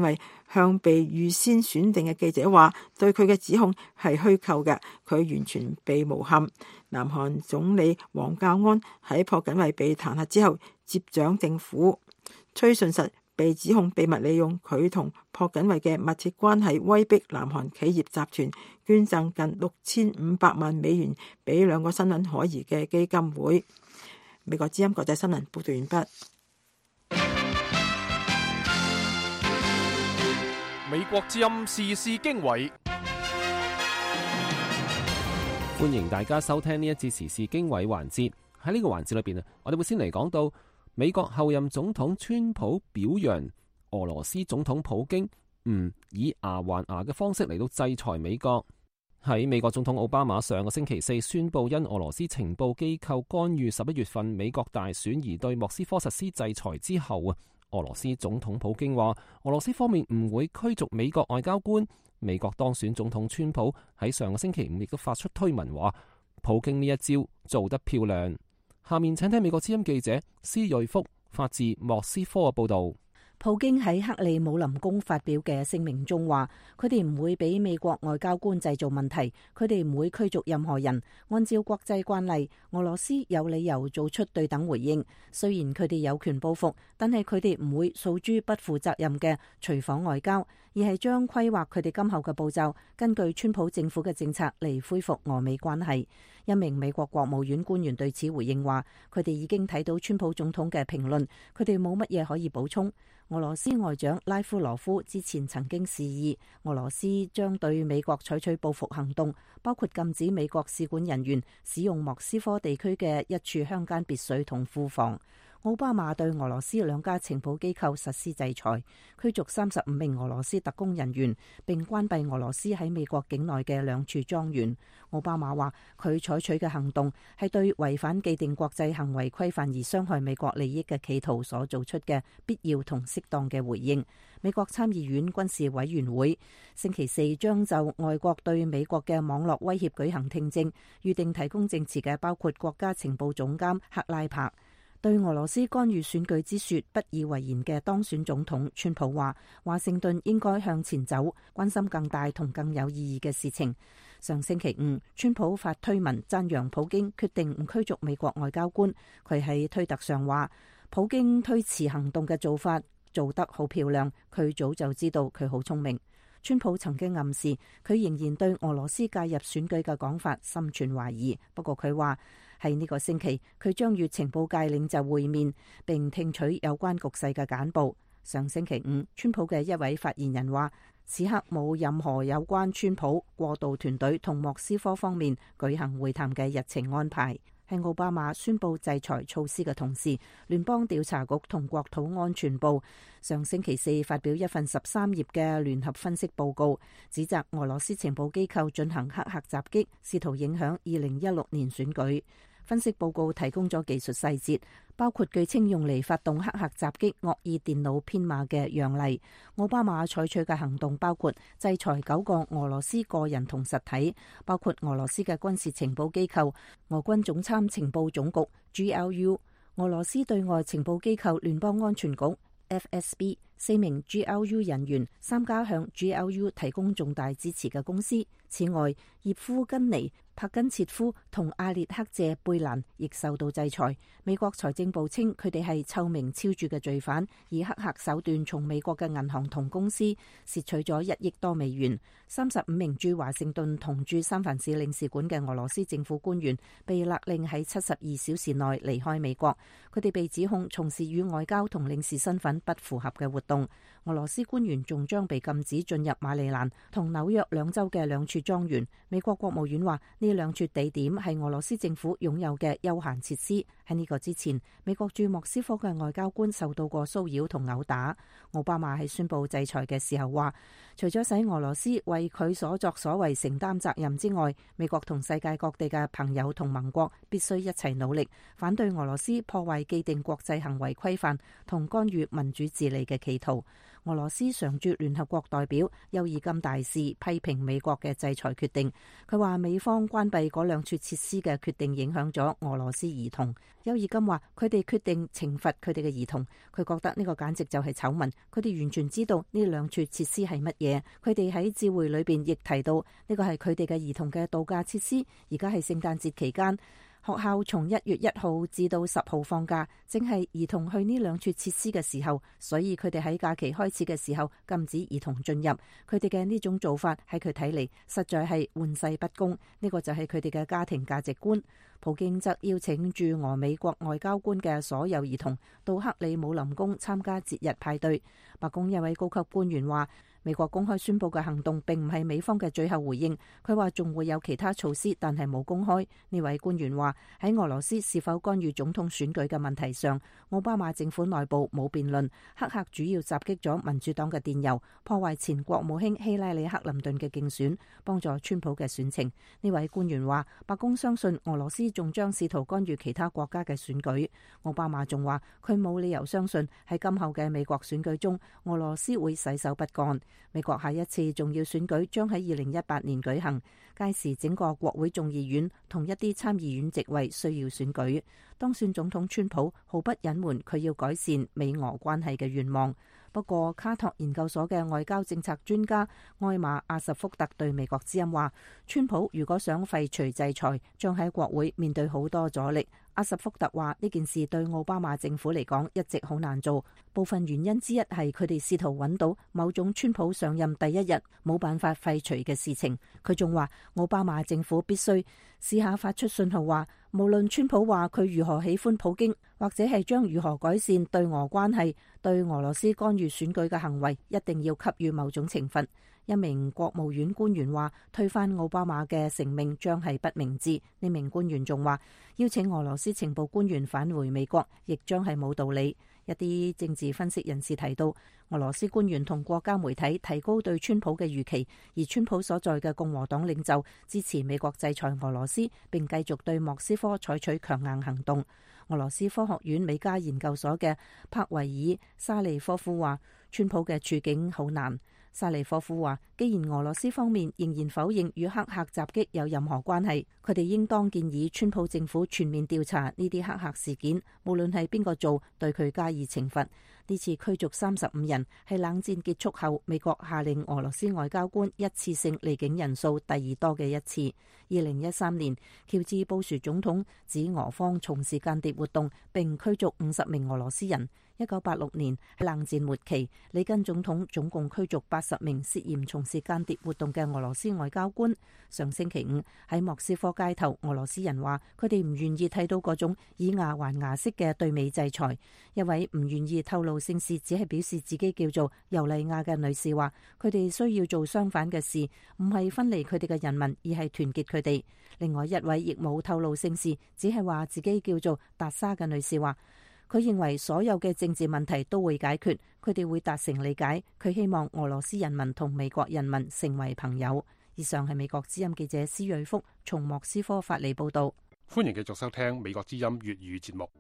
向被預先選定嘅記者話，對佢嘅指控係虛構嘅，佢完全被誣陷。南韓總理黃教安喺朴槿惠被彈劾之後接掌政府。崔順實被指控秘密利用佢同朴槿惠嘅密切關係，威逼南韓企業集團捐贈近6500萬美元俾兩個身份可疑嘅基金會。美國之音國際新聞報道完畢。 美國之音時事經緯， 歡迎大家收聽呢一節時事經緯環節。喺呢個環節裏邊啊，我哋會先嚟講到美國後任總統川普表揚俄羅斯總統普京唔以牙還牙嘅方式嚟到制裁美國。喺美國總統奧巴馬上個星期四宣布因俄羅斯情報機構干預11月份美國大選而對莫斯科實施制裁之後啊，俄羅斯總統普京話俄羅斯方面唔會驅逐美國外交官。美國當選總統川普喺上個星期五亦都發出推文話普京呢一招做得漂亮。下面請聽美國之音記者施瑞福發自莫斯科嘅報道。 普京喺克里姆林宮發表嘅聲明中話，佢哋唔會俾美國外交官製造問題，佢哋唔會驅逐任何人。按照國際慣例，俄羅斯有理由做出對等回應。雖然佢哋有權報復，但係佢哋唔會訴諸不負責任嘅隨訪外交，而係將規劃佢哋今後嘅步驟，根據川普政府嘅政策嚟恢復俄美關係。一名美國國務院官員對此回應話，佢哋已經睇到川普總統嘅評論，佢哋冇乜嘢可以補充。俄羅斯外長拉夫羅夫之前曾經示意俄羅斯將對美國採取報復行動，包括禁止美國使館人員使用莫斯科地區嘅一處鄉間別墅同庫房。奧巴馬對俄羅斯兩家情報機構實施制裁，驅逐35名俄羅斯特工人員，並關閉俄羅斯喺美國境內嘅2處莊園。奧巴馬話佢採取嘅行動係對違反既定國際行為規範而傷害美國利益嘅企圖所做出嘅必要同適當嘅回應。美國參議院軍事委員會星期四將就外國對美國嘅網絡威脅舉行聽證，預定提供證詞嘅包括國家情報總監克拉柏。對俄羅斯干預選舉之說不以為然嘅當選總統川普話，華盛頓應該向前走，關心更大同更有意義嘅事情。上星期五，川普發推文讚揚普京決定唔驅逐美國外交官。佢喺推特上話，普京推遲行動嘅做法做得好漂亮，佢早就知道佢好聰明。川普曾經暗示佢仍然對俄羅斯介入選舉嘅講法心存懷疑，不過佢話喺呢個星期佢將與情報界領袖會面，並聽取有關局勢嘅簡報。上星期五，川普嘅一位發言人話，此刻冇任何有關川普過渡團隊同莫斯科方面舉行會談嘅日程安排。喺奧巴馬宣布制裁措施嘅同時，聯邦調查局同國土安全部上星期四發表一份13頁嘅聯合分析報告，指責俄羅斯情報機構進行黑客襲擊，試圖影響2016年選舉。分析報告提供咗技術細節，包括據稱用嚟發動黑客襲擊惡意電腦編碼嘅樣例。奧巴馬採取嘅行動包括制裁9個俄羅斯個人同實體，包括俄羅斯嘅軍事情報機構俄軍總參情報總局 GRU、俄羅斯對外情報機構聯邦安全局 FSB、4名 GRU 人員、3家向 GRU 提供重大支持嘅公司。此外，葉夫根尼、帕根切夫同阿列克謝貝蘭亦受到制裁。美國財政部稱佢哋係臭名昭著嘅罪犯，以黑客手段從美國嘅銀行同公司竊取咗1億多美元。35名駐華盛頓同駐三藩市領事館嘅俄羅斯政府官員被勒令喺72小時內離開美國。佢哋被指控從事與外交同領事身份不符合嘅活動。俄羅斯官員仲將被禁止進入馬里蘭同紐約兩州嘅2處莊園。美國國務院話呢2處地點係俄羅斯政府擁有嘅休閒設施。喺呢個之前，美國駐莫斯科嘅外交官受到過騷擾同毆打。奧巴馬喺宣布制裁嘅時候話，除咗使俄羅斯為佢所作所為承擔責任之外，美國同世界各地嘅朋友同盟國必須一齊努力，反對俄羅斯破壞既定國際行為規範同干預民主治理嘅企企圖。俄羅斯常駐聯合國代表邱爾金大使批評美國嘅制裁決定，佢話美方關閉嗰兩處設施嘅決定影響咗俄羅斯兒童。邱爾金話佢哋決定懲罰佢哋嘅兒童，佢覺得呢個簡直就係醜聞，佢哋完全知道呢兩處設施係乜嘢。佢哋喺致會裏邊亦提到呢個係佢哋嘅兒童嘅度假設施，而家係聖誕節期間。學校從1月1號至到10號放假，正係兒童去呢兩處設施嘅時候，所以佢哋喺假期開始嘅時候禁止兒童進入。佢哋嘅呢種做法喺佢睇嚟實在係玩世不恭，呢個就係佢哋嘅家庭價值觀。普京則邀請駐俄美國外交官嘅所有兒童到克里姆林宮參加節日派對。白宮一位高級官員話，美國公開宣佈嘅行動並唔係美方嘅最後回應，佢話仲會有其他措施，但係冇公開。呢位官員話喺俄羅斯是否干預總統選舉嘅問題上，奧巴馬政府內部冇辯論。黑客主要襲擊咗民主黨嘅電郵，破壞前國務卿希拉里克林頓嘅競選，幫助川普嘅選情。呢位官員話，白宮相信俄羅斯仲將試圖干預其他國家嘅選舉。奧巴馬仲話佢冇理由相信喺今後嘅美國選舉中，俄羅斯會洗手不幹。美國下一次重要選舉將喺2018年舉行，屆時整個國會眾議院同一啲參議院席位需要選舉。當選總統川普毫不隱瞞佢要改善美俄關係嘅願望。不過卡托研究所嘅外交政策專家埃馬阿什福特對美國之音話，川普如果想廢除制裁，將喺國會面對好多阻力。阿什福特話呢件事對奧巴馬政府嚟講一直好難做，部分原因之一係佢哋試圖揾到某種川普上任第一日冇辦法廢除嘅事情。佢仲話奧巴馬政府必須試下發出信號話，無論川普話佢如何喜歡普京，或者係將如何改善對俄關係，對俄羅斯干預選舉嘅行為一定要給予某種懲罰。一名國務院官員話，推翻奧巴馬嘅成命將係不明智。呢名官員仲話，邀請俄羅斯情報官員返回美國亦將係冇道理。一啲政治分析人士提到，俄羅斯官員同國家媒體提高對川普嘅預期，而川普所在嘅共和黨領袖支持美國制裁俄羅斯，並繼續對莫斯科採取強硬行動。俄羅斯科學院美加研究所嘅帕維爾沙利科夫話，川普嘅處境好難。沙利科夫話，既然俄羅斯方面仍然否認與黑客襲擊有任何關係，佢哋應當建議川普政府全面調查呢啲黑客事件，無論係邊個做，對佢加以懲罰。呢次驅逐35人係冷戰結束後美國下令俄羅斯外交官一次性離境人數第二多嘅一次。2013年，喬治布殊總統指俄方從事間諜活動，並驅逐50名俄羅斯人。1986年喺冷戰末期，里根總統總共驅逐80名涉嫌從事間諜活動嘅俄羅斯外交官。上星期五喺莫斯科街頭，俄羅斯人話佢哋唔願意睇到嗰種以牙還牙式嘅對美制裁。一位唔願意透露姓氏，只係表示自己叫做尤麗亞嘅女士話，佢哋需要做相反嘅事，唔係分離佢哋嘅人民，而係團結佢哋。另外一位亦冇透露姓氏，只係話自己叫做達莎嘅女士話，佢認為所有嘅政治問題都會解決，佢哋會達成理解。佢希望俄羅斯人民同美國人民成為朋友。以上係美國之音記者施瑞福從莫斯科發嚟報道。 歡迎繼續收聽美國之音粵語節目。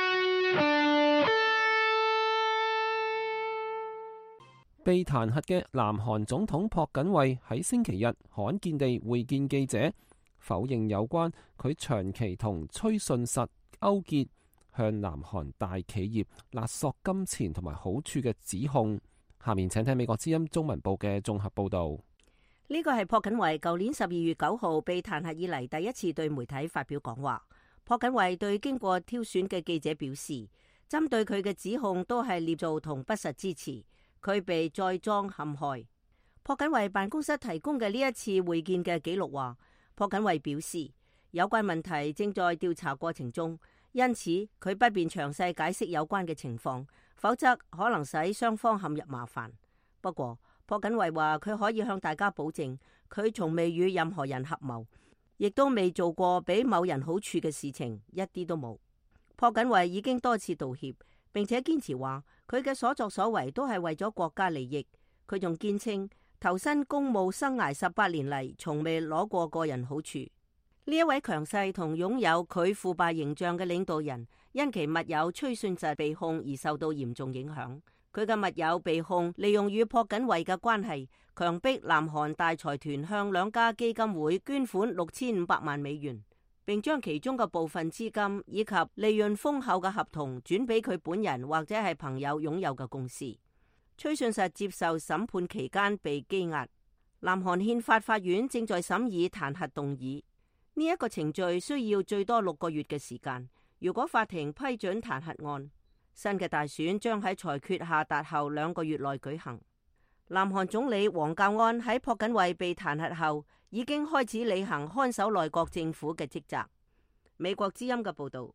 被彈劾嘅南韓總統朴槿惠喺星期日罕見地會見記者，否認有關佢長期同崔順實勾結，向南韓大企業勒索金錢同埋好處嘅指控。下面請聽美國之音中文部嘅綜合報導。 呢個係朴槿惠舊年12月9號被彈劾以嚟第一次對媒體發表講話。朴槿惠對經過挑選嘅記者表示，針對佢嘅指控都係捏造同不實之詞，佢被栽贓陷害。朴槿惠辦公室提供嘅呢一次會見嘅記錄話，朴槿惠表示有關問題正在調查過程中，因此佢不便詳細解釋有關嘅情況，否則可能使雙方陷入麻煩。不過朴槿惠話佢可以向大家保證，佢從未與任何人合謀，亦都未做過俾某人好處嘅事情，一啲都冇。朴槿惠已經多次道歉，並且堅持話佢嘅所作所為都係為咗國家利益。佢仲堅稱投身公務生涯18年嚟，從未攞過個人好處。呢一位強勢同擁有佢腐敗形象嘅領導人，因其密友崔順實被控而受到嚴重影響。 佢嘅密友被控利用與朴槿惠嘅關係，強迫南韓大財團向兩家基金會捐款6500萬美元，並將其中嘅部分資金以及利潤豐厚嘅合同轉俾佢本人或者係朋友擁有嘅公司。崔順實接受審判期間被羈押。南韓憲法法院正在審議彈劾動議，呢一個程序需要最多6個月嘅時間。如果法庭批准彈劾案，新嘅大選將喺裁決下達後2個月內舉行。南韓總理黃教安喺朴槿惠被彈劾後，已經開始履行看守內閣政府嘅職責。美國之音嘅報道。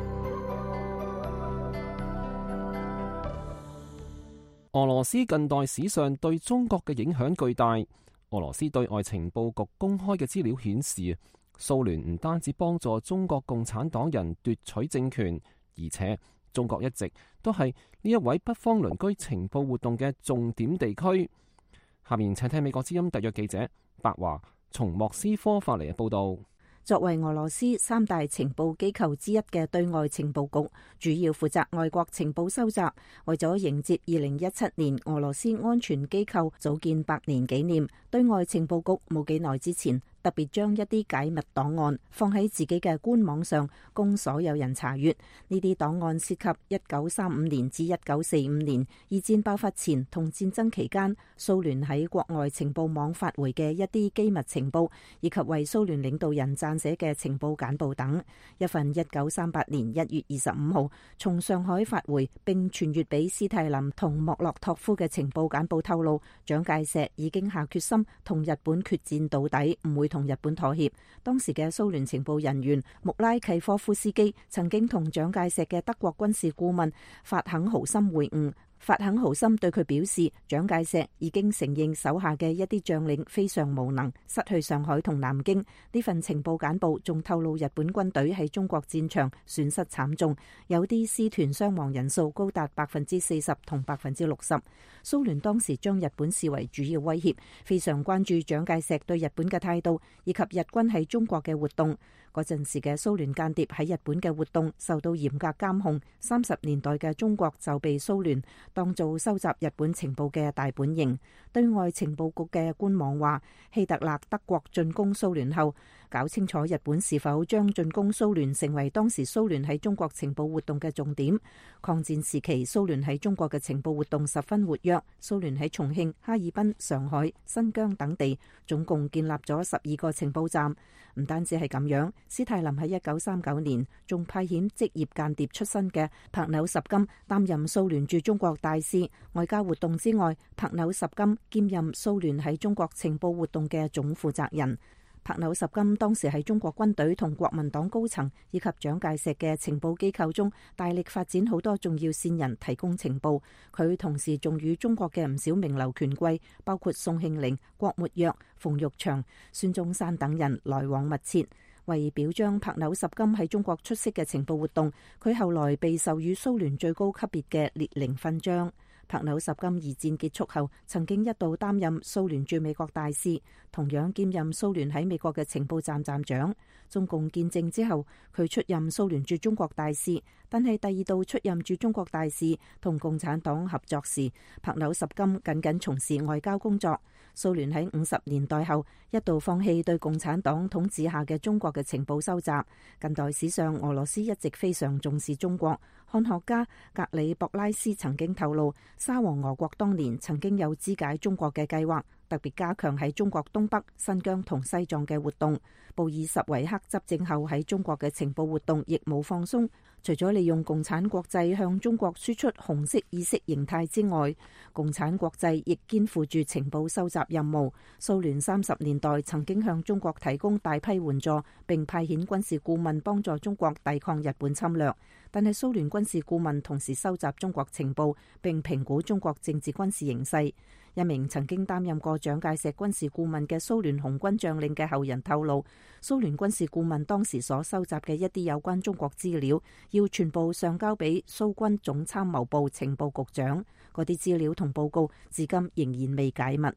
俄羅斯近代史上對中國嘅影響巨大。俄羅斯對外情報局公開嘅資料顯示，蘇聯唔單止幫助中國共產黨人奪取政權，而且中國一直都係呢一位北方鄰居情報活動嘅重點地區。下面請聽美國之音特約記者白華從莫斯科發嚟嘅報道。 作為俄羅斯3大情報機構之一嘅對外情報局，主要負責外國情報收集。為咗迎接2017年俄羅斯安全機構組建100年紀念，對外情報局冇幾耐之前特別將一啲解密檔案放喺自己嘅官網上，供所有人查閱。呢啲檔案涉及1935年至1945年二戰爆發前同戰爭期間蘇聯喺國外情報網發回嘅一啲機密情報，以及為蘇聯領導人撰寫嘅情報簡報等。一份1938年1月25號從上海發回並傳閱俾斯泰林同莫洛托夫嘅情報簡報透露，蔣介石已經下決心同日本決戰到底，唔會同日本妥協。當時嘅蘇聯情報人員穆拉契科夫斯基曾經同蔣介石嘅德國軍事顧問法肯豪森會晤。法肯豪森對佢表示，蔣介石已經承認手下嘅一啲將領非常無能，失去上海同南京。呢份情報簡報仲透露日本軍隊喺中國戰場損失慘重，有啲師團傷亡人數高達40%同60%。蘇聯當時將日本視為主要威脅，非常關注蔣介石對日本嘅態度，以及日軍喺中國嘅活動。嗰陣時嘅蘇聯間諜喺日本嘅活動受到嚴格監控。30年代嘅中國就被蘇聯當做收集日本情報嘅大本營。對外情報局嘅官網話，希特勒德國進攻蘇聯後，搞清楚日本是否將進攻蘇聯成為當時蘇聯喺中國情報活動嘅重點。抗戰時期，蘇聯喺中國嘅情報活動十分活躍。蘇聯喺重慶、哈爾濱、上海、新疆等地總共建立咗12個情報站。唔單止係咁樣，斯泰林喺1939年仲派遣職業間諜出身嘅帕紐什金擔任蘇聯駐中國大使。外交活動之外，帕紐什金兼任蘇聯喺中國情報活動嘅總負責人。帕紐什金當時喺中國軍隊同國民黨高層以及蔣介石嘅情報機構中大力發展好多重要線人提供情報。佢同時仲與中國嘅唔少名流權貴，包括宋慶齡、郭沫若、馮玉祥、孫中山等人來往密切。為表彰帕紐什金喺中國出色嘅情報活動，佢後來被授予蘇聯最高級別嘅列寧勳章。帕紐什金二戰結束後，曾經一度擔任蘇聯駐美國大使，同樣兼任蘇聯喺美國嘅情報站站長。中共建政之後，佢出任蘇聯駐中國大使，但係第2度出任駐中國大使同共產黨合作時，帕紐什金僅僅從事外交工作。蘇聯喺50年代後一度放棄對共產黨統治下嘅中國嘅情報收集。近代史上，俄羅斯一直非常重視中國。漢學家格里博拉斯曾經透露，沙皇俄國當年曾經有肢解中國嘅計劃，特別加強喺中國東北、新疆同西藏嘅活動。布爾什維克執政後喺中國嘅情報活動亦冇放鬆，除咗利用共產國際向中國輸出紅色意識形態之外，共產國際亦肩負住情報收集任務。蘇聯30年代曾經向中國提供大批援助，並派遣軍事顧問幫助中國抵抗日本侵略。但係蘇聯軍事顧問同時收集中國情報，並評估中國政治軍事形勢。一名曾經擔任過蔣介石軍事顧問嘅蘇聯紅軍將領嘅後人透露，蘇聯軍事顧問當時所收集嘅一啲有關中國資料，要全部上交俾蘇軍總參謀部情報局長。嗰啲資料同報告至今仍然未解密。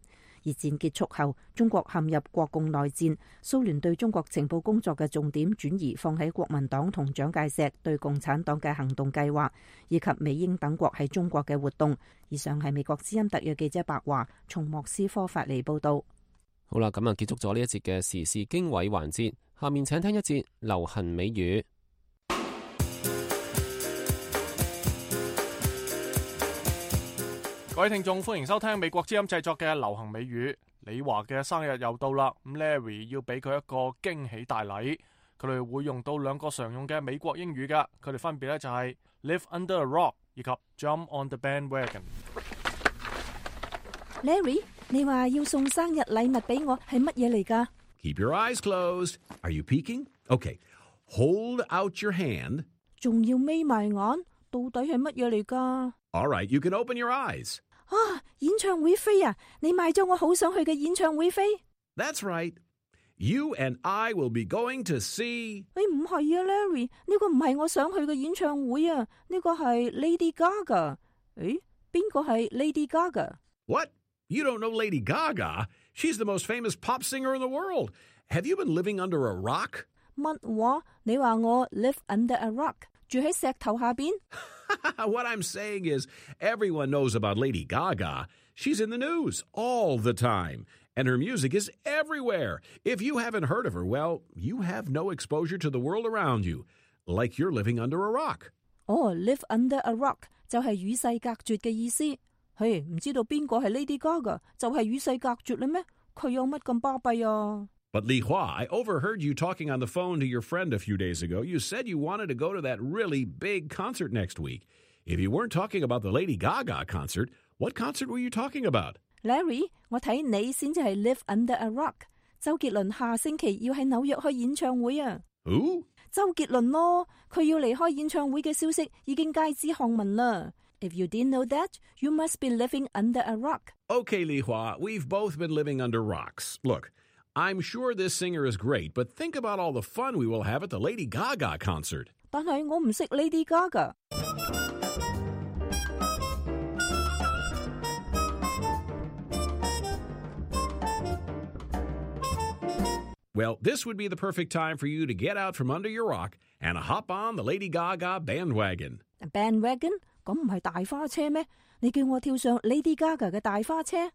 熱戰結束後，中國陷入國共內戰，蘇聯對中國情報工作嘅重點轉移放喺國民黨同蔣介石對共產黨嘅行動計劃，以及美英等國喺中國嘅活動。以上係美國之音特約記者白華從莫斯科發嚟報道。 好啦，咁啊結束咗呢一節嘅時事經緯環節，下面請聽一節流行美語。 各位聽眾，歡迎收聽美國之音製作嘅流行美語。李華嘅生日又到啦，咁 Larry 要俾佢一個驚喜大禮，佢哋會用到兩個常用嘅美國英語噶，佢哋分別咧就係 Live under a rock 以及 Jump on the bandwagon。Larry， 你話要送生日禮物俾我係乜嘢嚟噶？ Keep your eyes closed. Are you peeking? Okay. Hold out your hand. 仲要眯埋眼，到底係乜嘢嚟噶？ All right, you can open your eyes. 啊，演唱會飛啊！你買咗我好想去嘅演唱會飛？ That's right. You and I will be going to see... 唔係啊 ，Larry， 呢個唔係我想去嘅演唱會啊，呢個係 Lady Gaga。邊個係 Lady Gaga？ What? You don't know Lady Gaga? She's the most famous pop singer in the world. Have you been living under a rock? 乜話？你話我 live under a rock， 住喺石頭下邊？ What I'm saying is, everyone knows about Lady Gaga. She's in the news all the time, and her music is everywhere. If you haven't heard of her, well, you have no exposure to the world around you, like you're living under a rock. Live under a rock 就係與世隔絕嘅意思。唔知道邊個係 Lady Gaga 就係與世隔絕啦咩？佢有乜咁巴閉啊？ But Li Hua, I overheard you talking on the phone to your friend a few days ago. You said you wanted to go to that really big concert next week. If you weren't talking about the Lady Gaga concert, what concert were you talking about? Larry, 我睇你先至係 live under a rock. 周杰倫下星期要喺紐約開演唱會啊。 Who? 周杰倫咯，佢要離開演唱會嘅消息已經街知巷聞啦。If you didn't know that, you must be living under a rock. Okay, Li Hua, we've both been living under rocks. Look, I'm sure this singer is great, but think about all the fun we will have at the Lady Gaga concert. 但係我唔識 Lady Gaga. Well, this would be the perfect time for you to get out from under your rock and hop on the Lady Gaga bandwagon. Bandwagon? 咁唔係大花車咩？你叫我跳上 Lady Gaga 嘅大花車？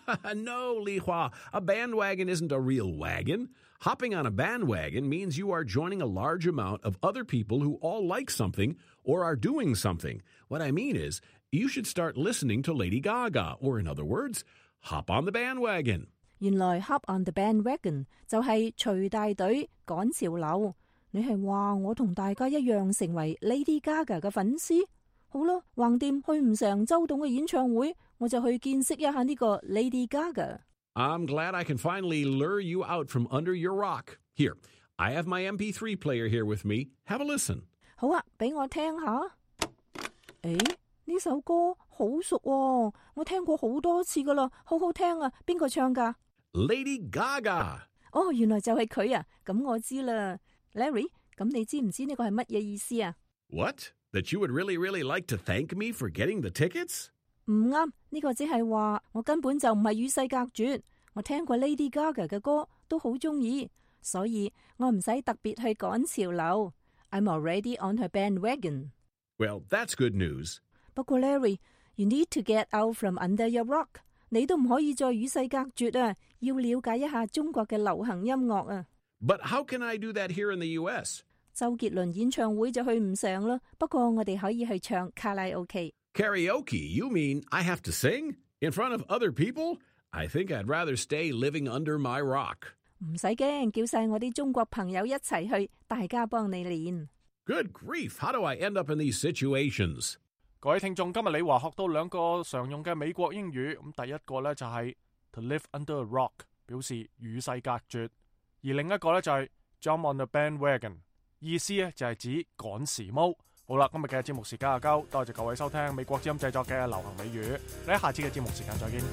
No, Li Hua, a bandwagon isn't a real wagon. Hopping on a bandwagon means you are joining a large amount of other people who all like something or are doing something. What I mean is, you should start listening to Lady Gaga, or in other words, hop on the bandwagon. 原來 hop on the bandwagon 就係隨大隊趕潮流。你係話我同大家一樣成為 Lady Gaga 嘅粉絲？好啦，橫掂去唔成周董嘅演唱會，我就去見識一下呢個 Lady Gaga。 I'm glad I can finally lure you out from under your rock. Here, I have my MP3 player here with me. Have a listen. 好啊，俾我聽下。呢首歌好熟喎，我聽過好多次噶啦，好好聽啊！邊個唱噶？ Lady Gaga。 原來就係佢啊！咁我知啦。Larry， 咁你知唔知呢個係乜嘢意思啊？ What? That you would really, really like to thank me for getting the tickets? 唔啱，呢個只係話我根本就唔係與世隔絕。我聽過 Lady Gaga 嘅歌，都好中意，所以我唔使特別去趕潮流。I'm already on her bandwagon. Well, that's good news. 不過 Larry, you need to get out from under your rock. 你都唔可以再與世隔絕啊！要了解一下中國嘅流行音樂啊！ But how can I do that here in the U.S.? 周杰倫演唱會就去唔成啦，不過我哋可以去唱卡拉 OK。 Karaoke? You mean I have to sing? In front of other people? I think I'd rather stay living under my rock. 唔使驚，叫晒我啲中國朋友一齊去，大家幫你練。 Good grief, how do I end up in these situations? 各位聽眾，今日李華學到兩個常用嘅美國英語，咁第一個呢就係 to live under a rock， 表示與世隔絕，而另一個呢就係 jump on the bandwagon， 意思呢就係指趕時髦。好啦，今日嘅節目時間就夠，多謝各位收聽美國之音製作嘅流行美語，你喺下次嘅節目時間再見。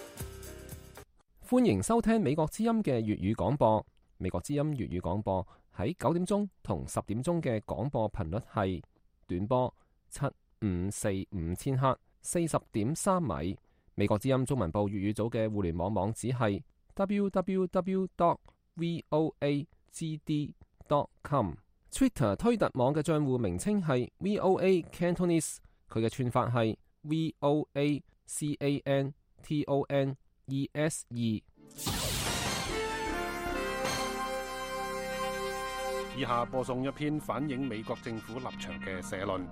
歡迎收聽美國之音嘅粵語廣播。美國之音粵語廣播喺9點鐘同10點鐘嘅廣播頻率係短波7545千赫，40.3米。美國之音中文部粵語組嘅互聯網網址係 www.voagd.com。Twitter 推特網嘅賬戶名稱係 VOA Cantonese， 佢嘅串法係 VOACANTONESE。 以下播送一篇反映美國政府立場嘅社論。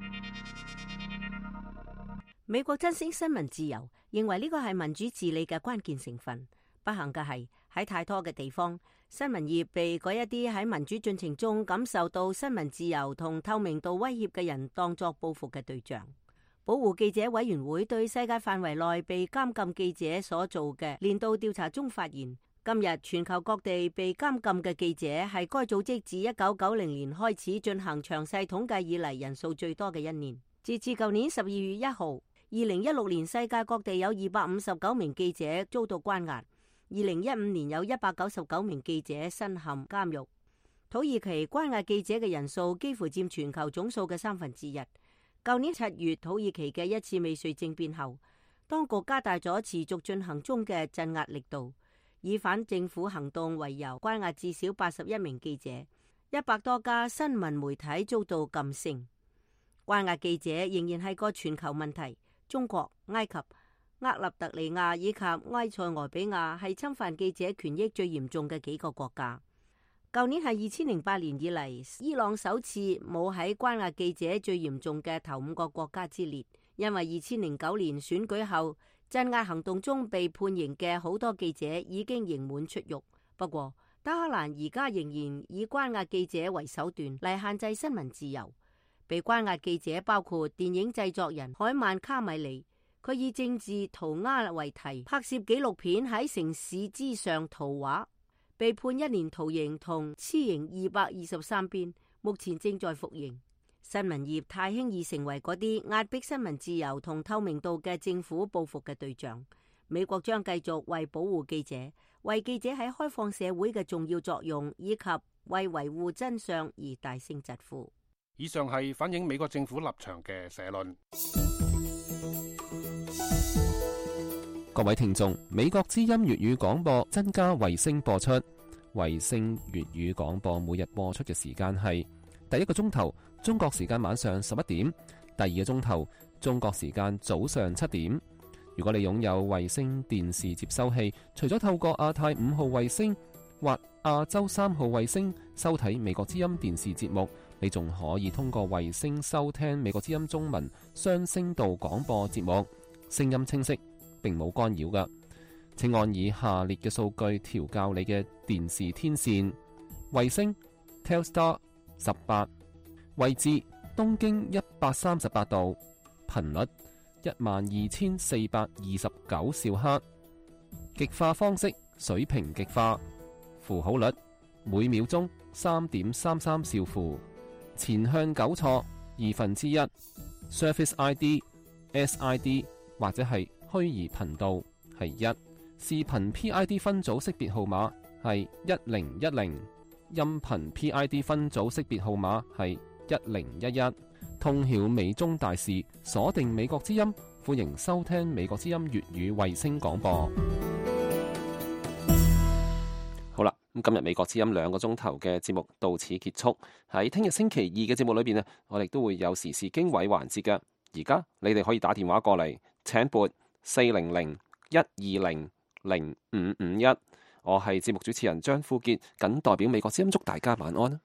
美國珍惜新聞自由，認為呢個係民主治理嘅關鍵成分。不幸嘅係喺太多嘅地方，新聞業被嗰一啲喺民主進程中感受到新聞自由同透明度威脅嘅人當作報復嘅對象。保護記者委員會對世界範圍內被監禁記者所做嘅年度調查中發現，今日全球各地被監禁嘅記者係該組織自1990年開始進行詳細統計以嚟人數最多嘅一年。截至舊年12月1號，2016年世界各地有259名記者遭到關押，2015年有199名記者身陷監獄。土耳其關押記者嘅人數幾乎佔全球總數嘅1/3。舊年7月土耳其嘅一次未遂政變後，當局加大咗持續進行中嘅鎮壓力度，以反政府行動為由關押至少81名記者，100多家新聞媒體遭到禁聲。關押記者仍然係個全球問題。中國、埃及、厄立特里亞以及埃塞俄比亞係侵犯記者權益最嚴重嘅幾個國家。舊年係2008年以嚟，伊朗首次冇喺關押記者最嚴重嘅頭5個國家之列，因為2009年選舉後鎮壓行動中被判刑嘅好多記者已經刑滿出獄。不過，德黑蘭而家仍然以關押記者為手段嚟限制新聞自由。被關押記者包括電影製作人海曼卡米尼，佢以政治塗鴉為題拍攝紀錄片喺城市之上圖畫，被判1年徒刑同笞刑223鞭，目前正在服刑。新聞業太輕易成為嗰啲壓迫新聞自由同透明度嘅政府報復嘅對象。美國將繼續為保護記者、為記者喺開放社會嘅重要作用，以及為維護真相而大聲疾呼。 以上係反映美國政府立場嘅社論。 各位聽眾，美國之音粵語廣播增加衛星播出。衛星粵語廣播每日播出嘅時間係第1個鐘頭中國時間晚上11點，第2個鐘頭中國時間早上7點。如果你擁有衛星電視接收器，除咗透過亞太5號衛星或亞洲3號衛星收睇美國之音電視節目，你仲可以通過衛星收聽美國之音中文雙聲道廣播節目，聲音清晰，並冇干擾㗎。請按以下列嘅數據調校你嘅電視天線：衛星 Telstar 18，位置東經138度，頻率12429兆赫，極化方式水平極化，符號率每秒鐘3.33兆符，前向糾錯1/2， Surface ID、SID 或者係虛擬頻道係1，視頻 PID 分組識別號碼係1010，音頻 PID 分組識別號碼係1011。通曉美中大事，鎖定美國之音，歡迎收聽美國之音粵語衛星廣播。好啦，咁今日美國之音2個鐘頭嘅節目到此結束。喺聽日星期2嘅節目裏邊呢，我哋都會有時事經緯環節嘅。而家你哋可以打電話過嚟，請撥400-120-0551。我係節目主持人張富傑，謹代表美國之音祝大家晚安。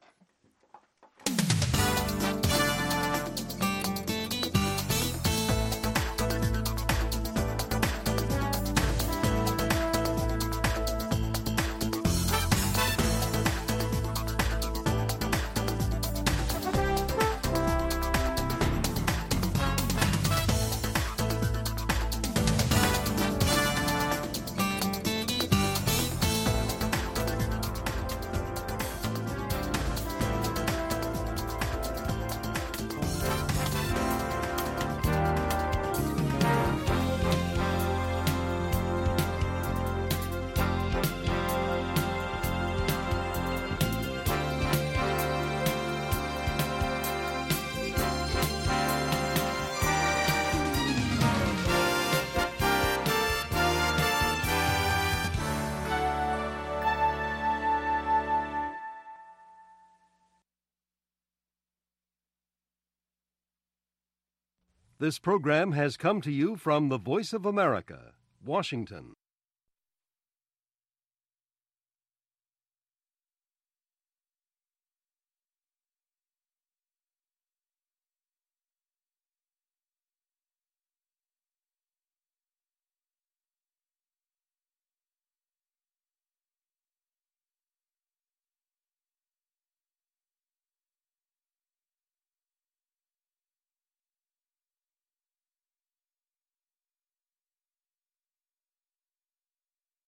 This program has come to you from the Voice of America, Washington.